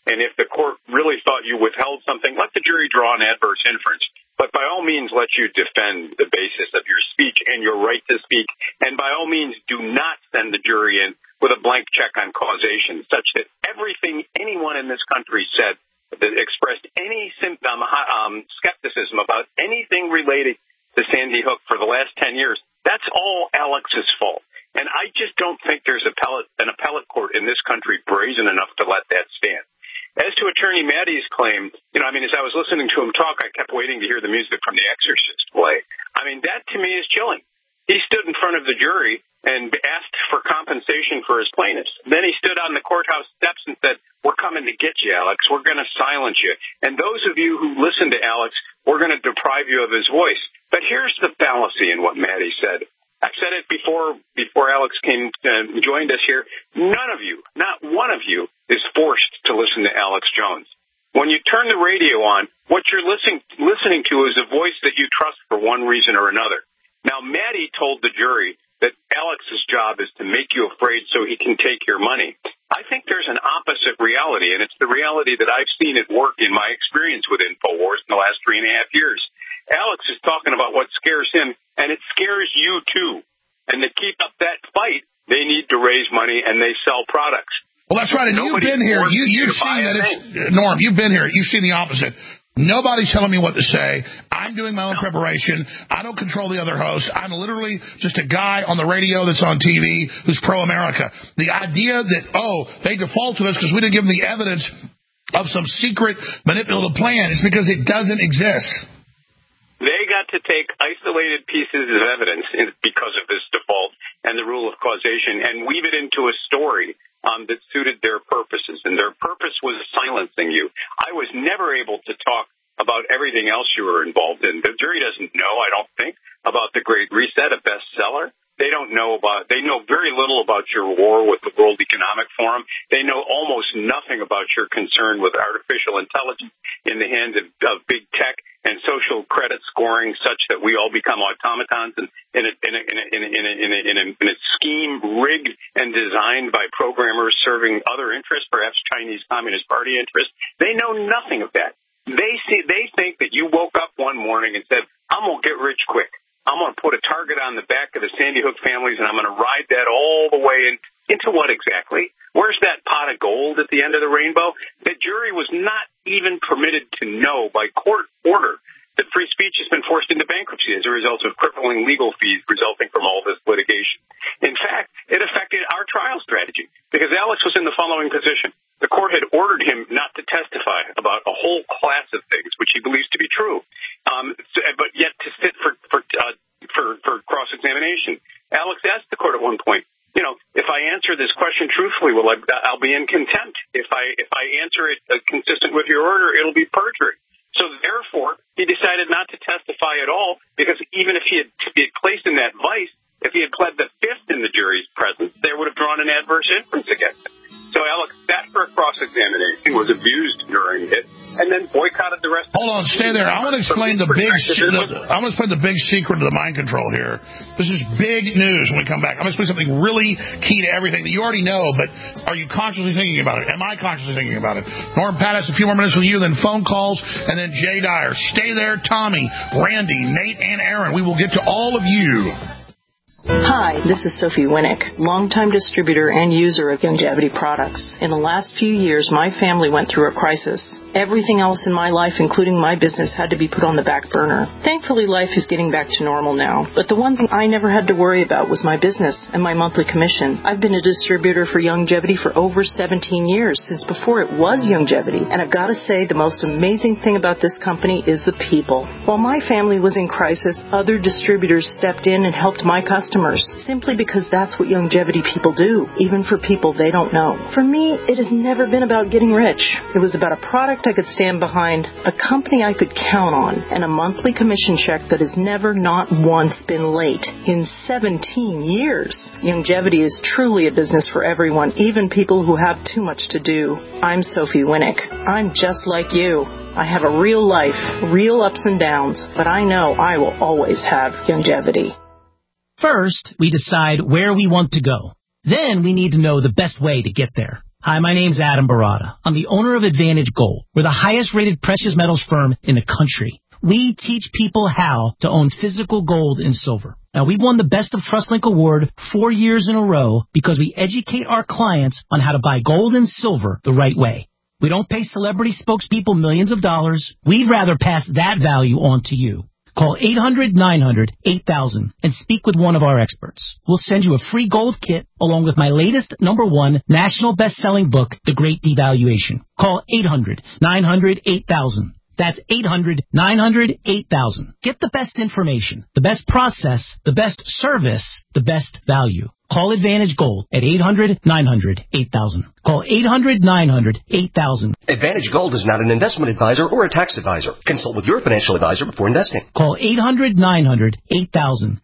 And if the court really thought you withheld something, let the jury draw an adverse inference. But by all means, let you defend the basis of your speech and your right to speak. And by all means, do not send the jury in with a blank check on causation, such that everything anyone in this country said that expressed any symptom, um, skepticism about anything related to Sandy Hook for the last ten years, that's all Alex's fault. And I just don't think there's appellate, an appellate court in this country brazen enough to let that stand. As to Attorney Maddie's claim, you know, I mean, as I was listening to him talk, I kept waiting to hear the music from The Exorcist play. I mean, that to me is chilling. He stood in front of the jury and asked for compensation for his plaintiffs. Then he stood on the courthouse steps and said, we're coming to get you, Alex. We're going to silence you. And those of you who listen to Alex, we're going to deprive you of his voice. But here's the fallacy in what Maddie said. I've said it before, before Alex came uh, joined us here. None of you, not one of you, is forced to listen to Alex Jones. When you turn the radio on, what you're listening listening to is a voice that you trust for one reason or another. Now, Maddie told the jury that Alex's job is to make you afraid so he can take your money. I think there's an opposite reality, and it's the reality that I've seen at work in my experience with InfoWars in the last three and a half years. Alex is talking about what scares him, and it scares you, too. And to keep up that fight, they need to raise money, and they sell products. Well, that's right, and Nobody you've been here. You, you've seen that it's, Norm, you've been here. You've seen the opposite. Nobody's telling me what to say. I'm doing my own no. preparation. I don't control the other host. I'm literally just a guy on the radio that's on T V who's pro-America. The idea that, oh, they defaulted us because we didn't give them the evidence of some secret manipulative plan is because it doesn't exist. They got to take isolated pieces of evidence because of this default and the rule of causation and weave it into a story um, that suited their purposes. And their purpose was silencing you. I was never able to talk about everything else you were involved in. The jury doesn't know, I don't think, about the Great Reset, a bestseller. They don't know about, they know very little about your war with the World Economic Forum. They know almost nothing about your concern with artificial intelligence in the hands of, of big tech and social credit scoring such that we all become automatons in, in, a, in, a, in, a, in, a, in, a, in, a, in, a, in a scheme rigged and designed by programmers serving other interests, perhaps Chinese Communist Party interests. They know nothing of that. They see, they think that you woke up one morning and said, I'm going to get rich quick. I'm going to put a target on the back of the Sandy Hook families, and I'm going to ride that all the way in, into what exactly? Where's that pot of gold at the end of the rainbow? The jury was not even permitted to know by court order that free speech has been forced into bankruptcy as a result of crippling legal fees resulting from all this litigation. In fact, it affected our trial strategy because Alex was in the following position. The court had ordered him not to testify about a whole class of things, which he believes to be true, um, but yet to sit for for, uh, for for cross-examination. Alex asked the court at one point, you know, if I answer this question truthfully, will I, I'll be in contempt. If I if I answer it uh, consistent with your order, it'll be perjury. So therefore, he decided not to testify at all because even if he had, he had placed in that vice, if he had pled the fifth in the jury's presence, they would have drawn an adverse inference against him. So Alex sat for a cross-examination, was abused during it, and then boycotted the rest. Hold on, stay there. I want to explain the big. The, I want to explain the big secret of the mind control here. This is big news when we come back. I'm going to explain something really key to everything that you already know, but are you consciously thinking about it? Am I consciously thinking about it? Norm Pattis, a few more minutes with you, then phone calls, and then Jay Dyer. Stay there, Tommy, Randy, Nate, and Aaron. We will get to all of you. Hi, this is Sophie Winnick, longtime distributor and user of Youngevity products. In the last few years, my family went through a crisis. Everything else in my life, including my business, had to be put on the back burner. Thankfully, life is getting back to normal now. But the one thing I never had to worry about was my business and my monthly commission. I've been a distributor for Youngevity for over seventeen years, since before it was Youngevity. And I've got to say, the most amazing thing about this company is the people. While my family was in crisis, other distributors stepped in and helped my customers, simply because that's what Youngevity people do, even for people they don't know. For me, it has never been about getting rich. It was about a product I could stand behind, a company I could count on, and a monthly commission check that has never, not once, been late in seventeen years. Youngevity is truly a business for everyone, even people who have too much to do. I'm Sophie Winnick. I'm just like you. I have a real life, real ups and downs, but I know I will always have Youngevity. First, we decide where we want to go. Then we need to know the best way to get there. Hi, my name's Adam Barada. I'm the owner of Advantage Gold. We're the highest-rated precious metals firm in the country. We teach people how to own physical gold and silver. Now, we've won the Best of TrustLink Award four years in a row because we educate our clients on how to buy gold and silver the right way. We don't pay celebrity spokespeople millions of dollars. We'd rather pass that value on to you. Call eight hundred nine hundred eight thousand and speak with one of our experts. We'll send you a free gold kit along with my latest number one national best-selling book, The Great Devaluation. Call eight hundred nine hundred eight thousand. That's eight hundred nine hundred eight thousand. Get the best information, the best process, the best service, the best value. Call Advantage Gold at eight hundred nine hundred eight thousand. Call eight hundred nine hundred eight thousand. Advantage Gold is not an investment advisor or a tax advisor. Consult with your financial advisor before investing. Call eight hundred nine hundred eight thousand.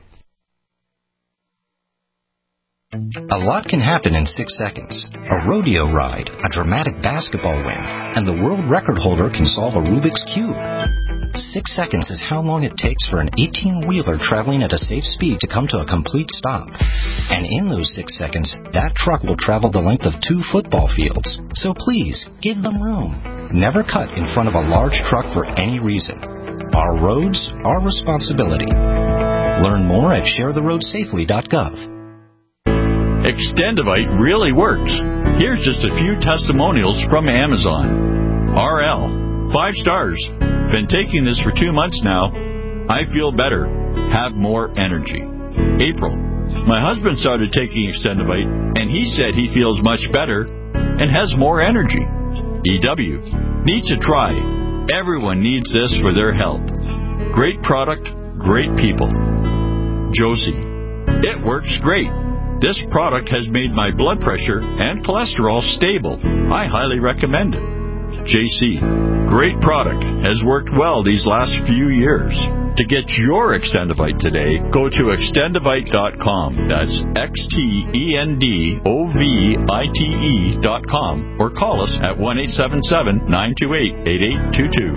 A lot can happen in six seconds. A rodeo ride, a dramatic basketball win, and the world record holder can solve a Rubik's Cube. Six seconds is how long it takes for an eighteen-wheeler traveling at a safe speed to come to a complete stop. And in those six seconds, that truck will travel the length of two football fields. So please, give them room. Never cut in front of a large truck for any reason. Our roads, our responsibility. Learn more at share the road safely dot gov. Extendivite really works. Here's just a few testimonials from Amazon. R L, five stars. Been taking this for two months now. I feel better. Have more energy. April, my husband started taking Extendivite, and he said he feels much better and has more energy. E W, need to try. Everyone needs this for their health. Great product, great people. Josie, it works great. This product has made my blood pressure and cholesterol stable. I highly recommend it. J C, great product. Has worked well these last few years. To get your Extendivite today, go to extendivite dot com. That's X T E N D O V I T E dot com. Or call us at one eight seven seven nine two eight eight eight two two.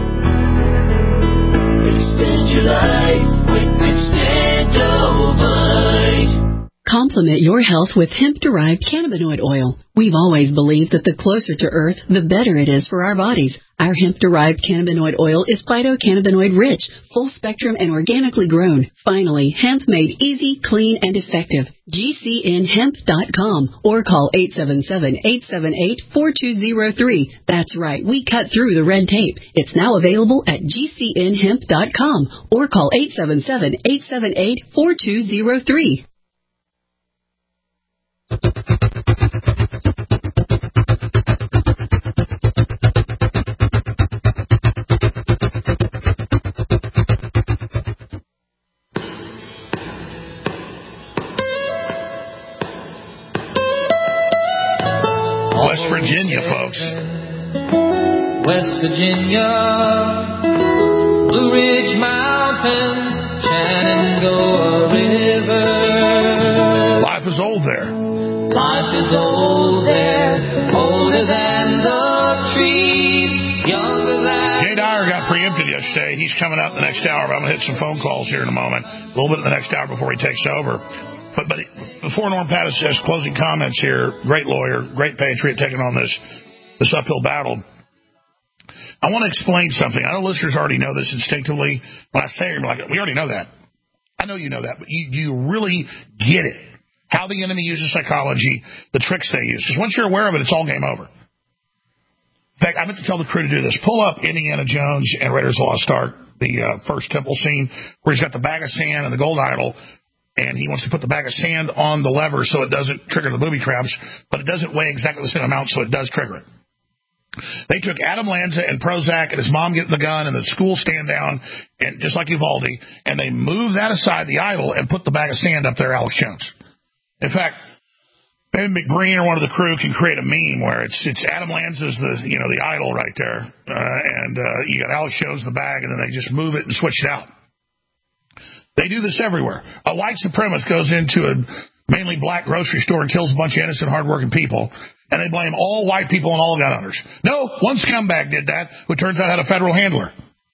Extend your life with Extendivite. Complement your health with hemp-derived cannabinoid oil. We've always believed that the closer to Earth, the better it is for our bodies. Our hemp-derived cannabinoid oil is phytocannabinoid-rich, full-spectrum, and organically grown. Finally, hemp made easy, clean, and effective. G C N hemp dot com or call eight seven seven eight seven eight four two zero three. That's right, we cut through the red tape. It's now available at G C N hemp dot com or call eight seven seven eight seven eight four two zero three. West Virginia, folks. West Virginia, Blue Ridge Mountains, Shenandoah River. Life is old there. Life is old there, older than the trees, younger than... Jay Dyer got preempted yesterday. He's coming up the next hour, but I'm going to hit some phone calls here in a moment. A little bit in the next hour before he takes over. But, but before Norm Pattis says closing comments here, great lawyer, great patriot taking on this, this uphill battle. I want to explain something. I know listeners already know this instinctively. When I say it, you're like, we already know that. I know you know that, but you, you really get it. How the enemy uses psychology, the tricks they use. Because once you're aware of it, it's all game over. In fact, I meant to tell the crew to do this. Pull up Indiana Jones and Raiders of the Lost Ark, the uh, first temple scene, where he's got the bag of sand and the gold idol, and he wants to put the bag of sand on the lever so it doesn't trigger the booby traps, but it doesn't weigh exactly the same amount, so it does trigger it. They took Adam Lanza and Prozac and his mom getting the gun and the school stand down, and just like Uvalde, and they moved that aside, the idol, and put the bag of sand up there, Alex Jones. In fact, Ben McGreen or one of the crew can create a meme where it's it's Adam Lanza's the you know the idol right there, uh, and uh, you got Alex Jones the bag, and then they just move it and switch it out. They do this everywhere. A white supremacist goes into a mainly black grocery store and kills a bunch of innocent, hardworking people, and they blame all white people and all gun owners. No, one scumbag did that, who turns out had a federal handler.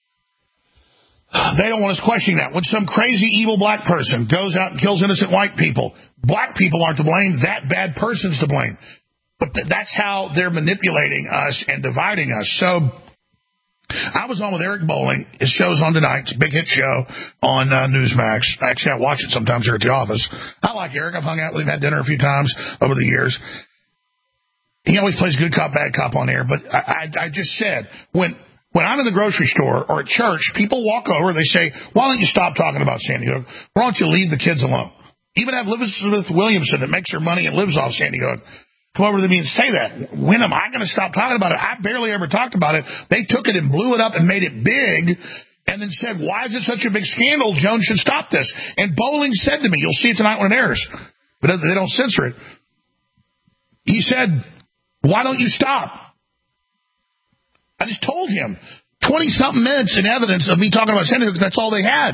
They don't want us questioning that. When some crazy, evil black person goes out and kills innocent white people, black people aren't to blame. That bad person's to blame. But th- that's how they're manipulating us and dividing us. So I was on with Eric Bolling. His show's on tonight. It's a big hit show on uh, Newsmax. Actually, I watch it sometimes here at the office. I like Eric. I've hung out with him, had dinner a few times over the years. He always plays good cop, bad cop on air. But I, I, I just said, when when I'm in the grocery store or at church, people walk over, they say, why don't you stop talking about Sandy Hook? Why don't you leave the kids alone? Even have Elizabeth Williamson that makes her money and lives off Sandy Hook come over to me and say that. When am I going to stop talking about it? I barely ever talked about it. They took it and blew it up and made it big and then said, why is it such a big scandal? Jones should stop this. And Bolling said to me, you'll see it tonight when it airs, but they don't censor it. He said, why don't you stop? I just told him twenty-something minutes in evidence of me talking about Sandy Hook, that's all they had.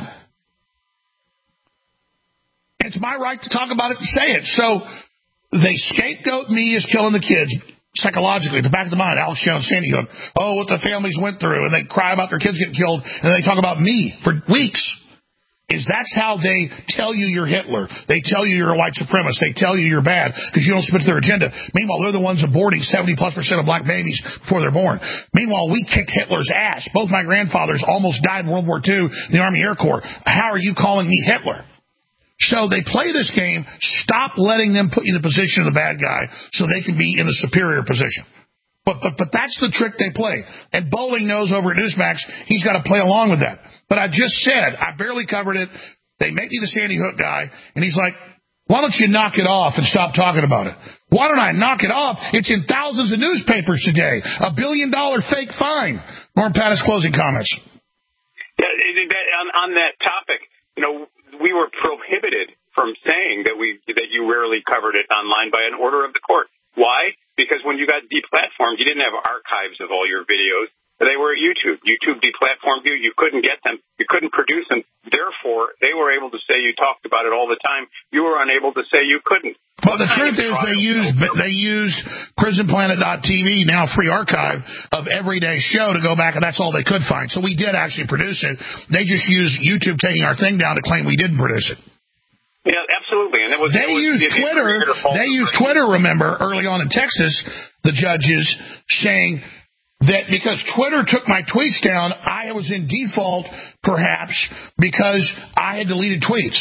It's my right to talk about it and say it. So they scapegoat me as killing the kids psychologically, at the back of the mind. Alex Jones, Sandy Hook, oh, what the families went through, and they cry about their kids getting killed, and they talk about me for weeks. Is that's how they tell you you're Hitler. They tell you you're a white supremacist. They tell you you're bad because you don't submit to their agenda. Meanwhile, they're the ones aborting seventy plus percent of black babies before they're born. Meanwhile, we kicked Hitler's ass. Both my grandfathers almost died in World War Two in the Army Air Corps. How are you calling me Hitler? So they play this game. Stop letting them put you in the position of the bad guy so they can be in the superior position. But but but that's the trick they play. And Bolling knows over at Newsmax he's got to play along with that. But I just said, I barely covered it. They make me the Sandy Hook guy. And he's like, why don't you knock it off and stop talking about it? Why don't I knock it off? It's in thousands of newspapers today. A billion dollar fake fine. Norm Pattis, closing comments. Yeah, on, on that topic, you know, we were prohibited from saying that we that you rarely covered it online by an order of the court. Why? Because when you got deplatformed, you didn't have archives of all your videos. They were at YouTube. YouTube deplatformed you. You couldn't get them. You couldn't produce them. Therefore, they were able to say you talked about it all the time. You were unable to say you couldn't. Well, the truth is they used they used prison planet dot T V, now free archive, of Everyday Show to go back, and that's all they could find. So we did actually produce it. They just used YouTube taking our thing down to claim we didn't produce it. Yeah, absolutely. And it was, they it was, used it, Twitter. They used Twitter, remember, early on in Texas, the judges saying that because Twitter took my tweets down, I was in default, perhaps, because I had deleted tweets.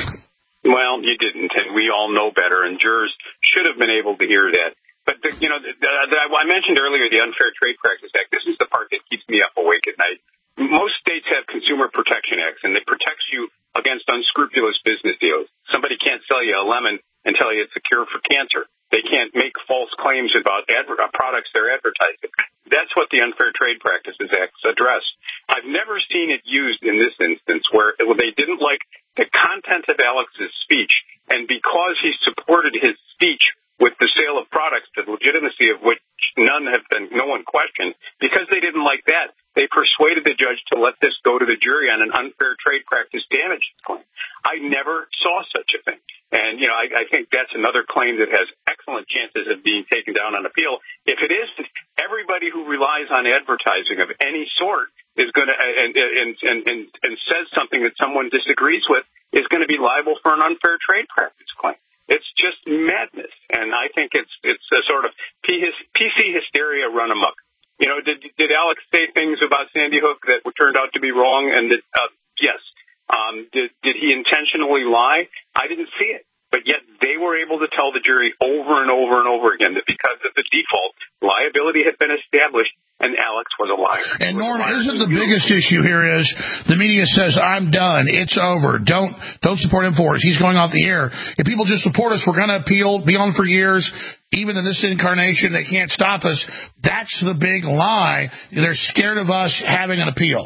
Well, you didn't, and we all know better, and jurors should have been able to hear that. But, the, you know, the, the, the, I mentioned earlier the Unfair Trade Practice Act. This is the part that keeps me up awake at night. Most states have consumer protection acts, and they protect you against unscrupulous business deals. Somebody can't sell you a lemon and tell you it's a cure for cancer. They can't make false claims about adver- products they're advertising. That's what the Unfair Trade Practices Act address. I've never seen it used in this instance where they didn't like the content of Alex's speech, and because he supported his speech with the sale of products, the legitimacy of which none have been, no one questioned, because they didn't like that, they persuaded the judge to let this go to the jury on an unfair trade practice damage claim. I never saw such a thing. And, you know, I, I think that's another claim that has excellent chances of being taken down on appeal. If it isn't, everybody who relies on advertising of any sort is going to, and, and, and, and, and says something that someone disagrees with, is going to be liable for an unfair trade practice claim. It's just madness. And I think it's, it's a sort of P C hysteria run amok. You know, did, did Alex say things about Sandy Hook that turned out to be wrong? And that, uh, yes. Um, did, did he intentionally lie? I didn't see it. But yet they were able to tell the jury over and over and over again that because of the default, liability had been established and Alex was a liar. And Norm, isn't the biggest issue here is the media says, I'm done, it's over, don't don't support him for us, he's going off the air. If people just support us, we're going to appeal, be on for years. Even in this incarnation, they can't stop us. That's the big lie. They're scared of us having an appeal.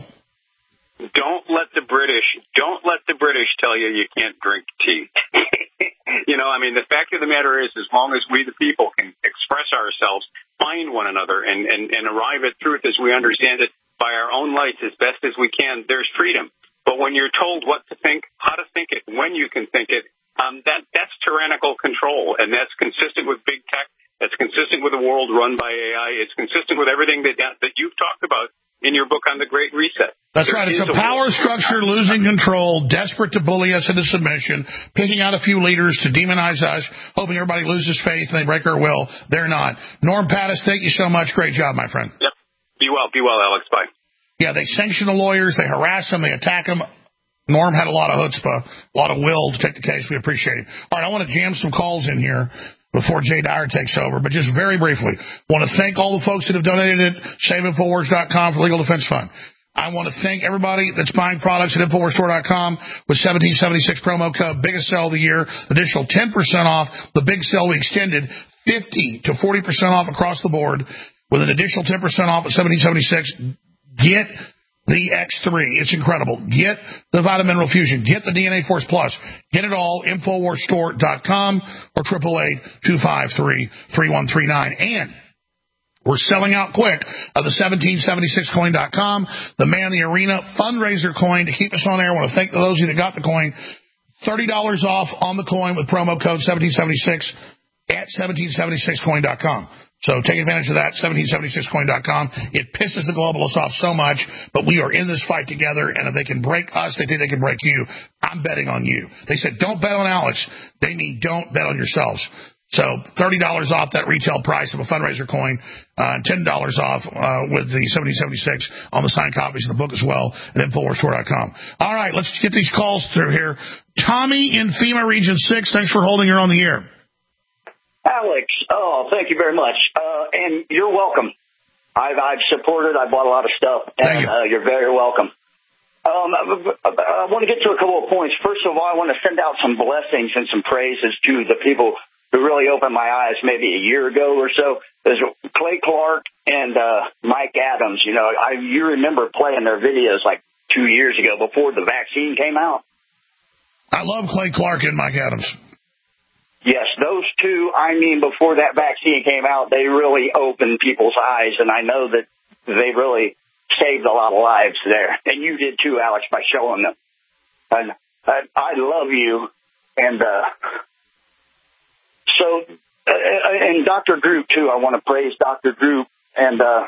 Don't let the British, don't let the British tell you you can't drink tea. You know, I mean, the fact of the matter is, as long as we the people can express ourselves, find one another, and, and, and arrive at truth as we understand it by our own lights as best as we can, there's freedom. But when you're told what to think, how to think it, when you can think it, um, that that's tyrannical control, and that's consistent with big tech. That's consistent with a world run by A I. It's consistent with everything that that you've talked about in your book on the Great Reset. That's right. It's a power structure losing control, desperate to bully us into submission, picking out a few leaders to demonize us, hoping everybody loses faith and they break our will. They're not. Norm Pattis, thank you so much. Great job, my friend. Yep. Be well. Be well, Alex. Bye. Yeah, they sanction the lawyers. They harass them. They attack them. Norm had a lot of chutzpah, a lot of will to take the case. We appreciate it. All right, I want to jam some calls in here before Jay Dyer takes over, but just very briefly, want to thank all the folks that have donated at save infowars dot com for Legal Defense Fund. I want to thank everybody that's buying products at infowars store dot com with seventeen seventy-six promo code, biggest sale of the year, additional ten percent off, the big sale we extended, fifty to forty percent off across the board with an additional ten percent off at seventeen seventy-six. Get the X three. It's incredible. Get the Vitamin Mineral Fusion. Get the D N A Force Plus. Get it all, infowars store dot com or eight eight eight, two five three, three one three nine. And we're selling out quick of the seventeen seventy-six coin dot com, the Man the Arena fundraiser coin to keep us on air. I want to thank those of you that got the coin. thirty dollars off on the coin with promo code seventeen seventy-six at seventeen seventy-six coin dot com. So take advantage of that, seventeen seventy-six coin dot com. It pisses the globalists off so much, but we are in this fight together, and if they can break us, they think they can break you. I'm betting on you. They said, don't bet on Alex. They mean don't bet on yourselves. So thirty dollars off that retail price of a fundraiser coin, uh, ten dollars off uh, with the seventeen seventy-six on the signed copies of the book as well at infowars store dot com. All right, let's get these calls through here. Tommy in FEMA Region six, thanks for holding her on the air. Alex, oh, thank you very much. Uh, and you're welcome. I've, I've supported, I bought a lot of stuff, and you. Uh, you're very welcome. Um, I, I want to get to a couple of points. First of all, I want to send out some blessings and some praises to the people who really opened my eyes maybe a year ago or so. There's Clay Clark and uh, Mike Adams. You know, I you remember playing their videos like two years ago before the vaccine came out. I love Clay Clark and Mike Adams. Yes, those two, I mean, before that vaccine came out, they really opened people's eyes, and I know that they really saved a lot of lives there. And you did too, Alex, by showing them. And I, I love you. And uh, so, uh, and Doctor Drew, too, I want to praise Doctor Drew and uh,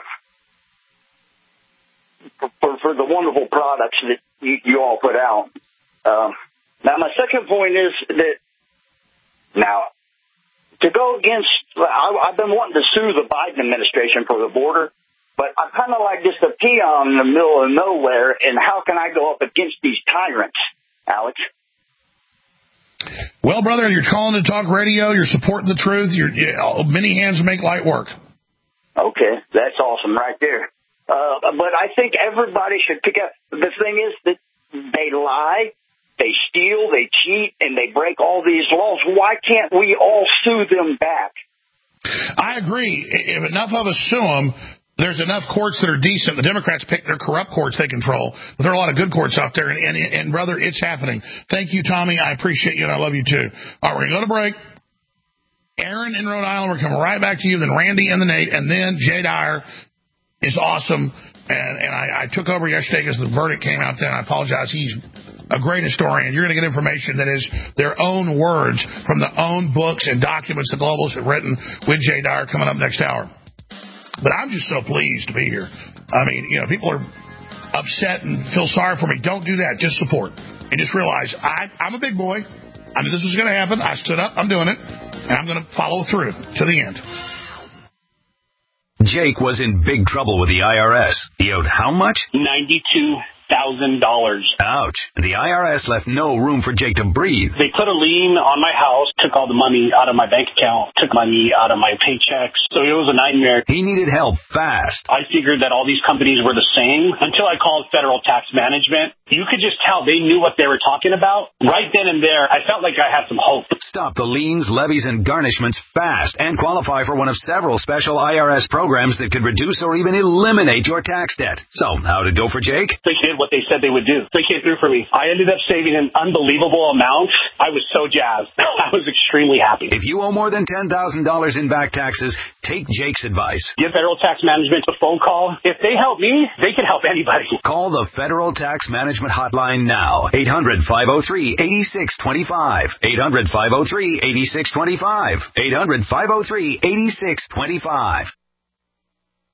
for, for the wonderful products that you, you all put out. Uh, now, my second point is that Now, to go against, I, I've been wanting to sue the Biden administration for the border, but I'm kind of like just a peon in the middle of nowhere, and how can I go up against these tyrants, Alex? Well, brother, you're calling to talk radio, you're supporting the truth, you're, you know, many hands make light work. Okay, that's awesome right there. Uh, but I think everybody should pick up, the thing is that they lie, they steal, they cheat, and they break all these laws. Why can't we all sue them back? I agree. If enough of us sue them, there's enough courts that are decent. The Democrats pick their corrupt courts they control, but there are a lot of good courts out there, and, and, and brother, it's happening. Thank you, Tommy. I appreciate you, and I love you, too. All right, we're going to go to break. Aaron in Rhode Island, we're coming right back to you, then Randy and the Nate, and then Jay Dyer is awesome. And, and I, I took over yesterday because the verdict came out then. I apologize. He's a great historian. You're going to get information that is their own words from the own books and documents the globalists have written with Jay Dyer coming up next hour. But I'm just so pleased to be here. I mean, you know, people are upset and feel sorry for me. Don't do that. Just support. And just realize I, I'm a big boy. I knew this was going to happen. I stood up. I'm doing it. And I'm going to follow through to the end. Jake was in big trouble with the I R S. He owed how much? ninety-two thousand dollars. Ouch. The I R S left no room for Jake to breathe. They put a lien on my house, took all the money out of my bank account, took money out of my paychecks. So it was a nightmare. He needed help fast. I figured that all these companies were the same until I called Federal Tax Management. You could just tell they knew what they were talking about. Right then and there, I felt like I had some hope. Stop the liens, levies, and garnishments fast and qualify for one of several special I R S programs that could reduce or even eliminate your tax debt. So, how'd it go for Jake? They did what they said they would do. They came through for me. I ended up saving an unbelievable amount. I was so jazzed. I was extremely happy. If you owe more than ten thousand dollars in back taxes, take Jake's advice. Give Federal Tax Management a phone call. If they help me, they can help anybody. Call the Federal Tax Management Hotline now. eight hundred, five oh three, eight six two five. eight hundred, five oh three, eight six two five. eight hundred, five oh three, eight six two five.